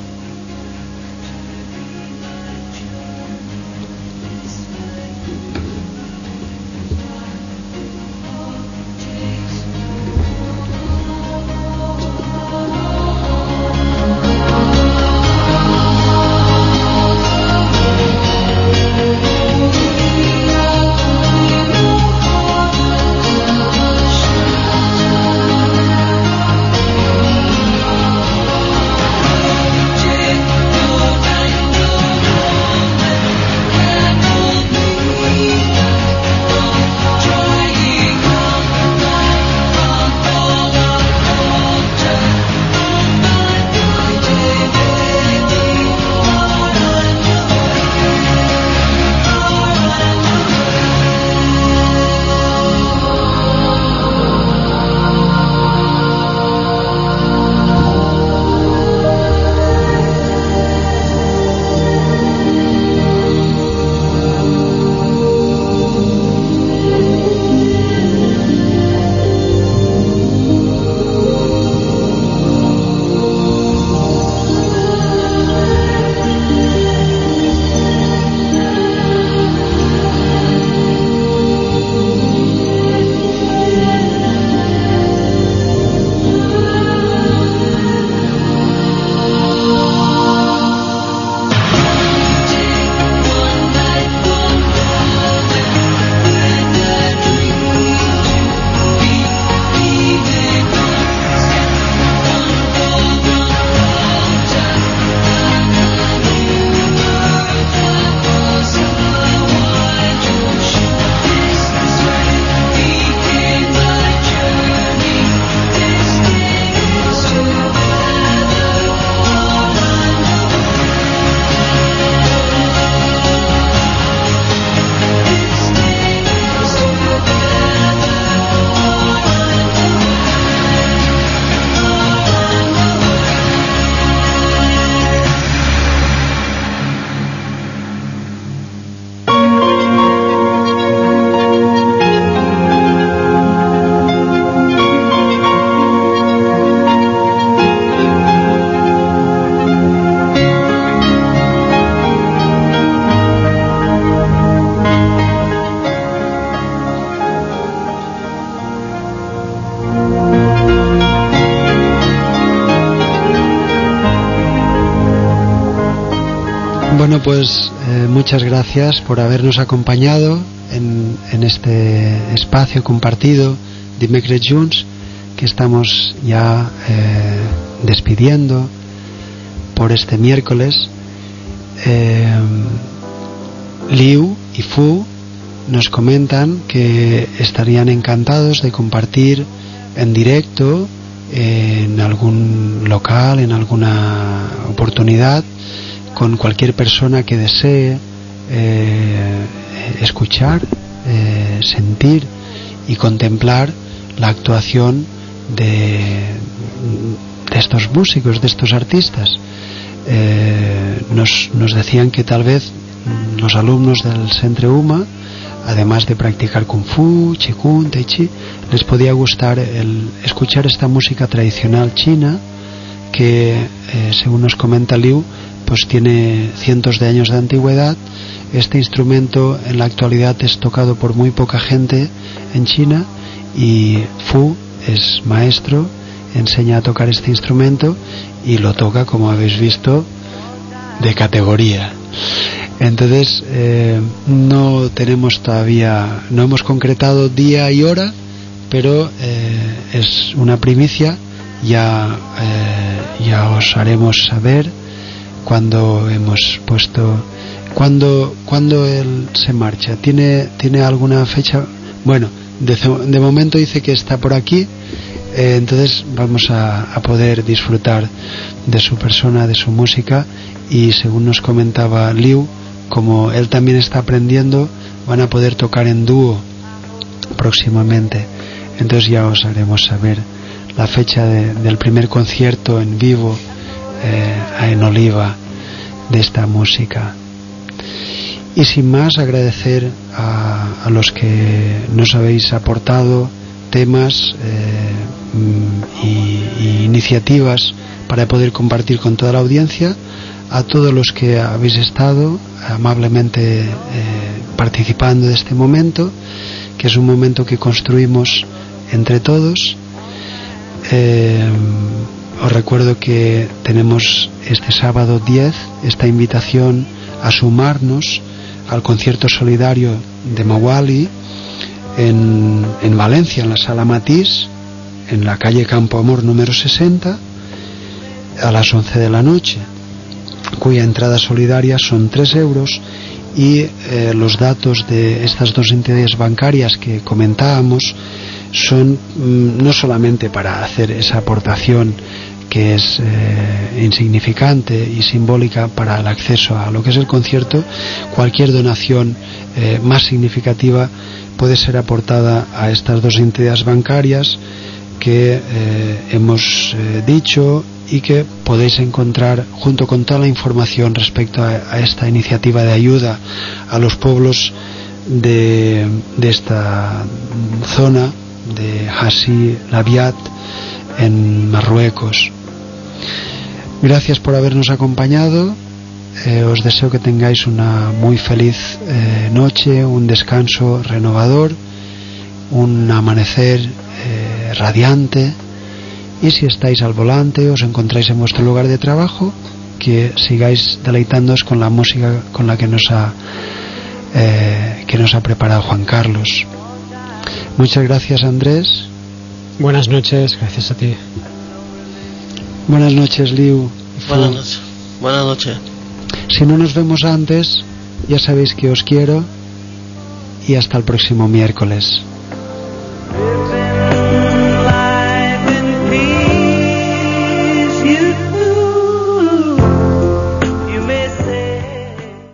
Bueno, pues eh, muchas gracias por habernos acompañado en, en este espacio compartido Dimecres Junts, que estamos ya eh, despidiendo por este miércoles. Eh, Liu y Fu nos comentan que estarían encantados de compartir en directo en algún local, en alguna oportunidad, con cualquier persona que desee eh, escuchar, eh, sentir y contemplar la actuación de, de estos músicos, de estos artistas. Eh, nos, nos decían que tal vez los alumnos del Centre Uma, además de practicar Kung Fu, Qigong, Tai Chi, les podía gustar el escuchar esta música tradicional china que, eh, según nos comenta Liu, pues tiene cientos de años de antigüedad. Este instrumento en la actualidad es tocado por muy poca gente en China, y Fu es maestro, enseña a tocar este instrumento y lo toca, como habéis visto, de categoría. Entonces eh, no tenemos todavía, no hemos concretado día y hora, pero eh, es una primicia. Ya eh, ya os haremos saber cuando hemos puesto, cuando cuando él se marcha. ¿Tiene tiene alguna fecha? Bueno, de, de momento dice que está por aquí. Eh, entonces vamos a, a poder disfrutar de su persona, de su música, y según nos comentaba Liu, como él también está aprendiendo, van a poder tocar en dúo próximamente. Entonces ya os haremos saber la fecha de, del primer concierto en vivo eh, en Oliva de esta música. Y sin más, agradecer a, a los que nos habéis aportado temas eh, y, y iniciativas para poder compartir con toda la audiencia, a todos los que habéis estado amablemente eh, participando de este momento, que es un momento que construimos entre todos. Eh, os recuerdo que tenemos este sábado diez esta invitación a sumarnos al concierto solidario de Mawali en, en Valencia, en la Sala Matís, en la calle Campo Amor número sesenta, a las once de la noche, cuya entrada solidaria son tres euros, y eh, los datos de estas dos entidades bancarias que comentábamos son mm, no solamente para hacer esa aportación que es eh, insignificante y simbólica para el acceso a lo que es el concierto. Cualquier donación eh, más significativa puede ser aportada a estas dos entidades bancarias que eh, hemos eh, dicho, y que podéis encontrar junto con toda la información respecto a, a esta iniciativa de ayuda a los pueblos de, de esta zona de Hassi Labiat en Marruecos. Gracias por habernos acompañado. Eh, os deseo que tengáis una muy feliz eh, noche, un descanso renovador, un amanecer eh, radiante. Y si estáis al volante, os encontráis en vuestro lugar de trabajo, que sigáis deleitándoos con la música con la que nos ha eh, que nos ha preparado Juan Carlos. Muchas gracias, Andrés. Buenas noches, gracias a ti. Buenas noches, Liu. Buenas noches. Buenas noches. Si no nos vemos antes, ya sabéis que os quiero, y hasta el próximo miércoles.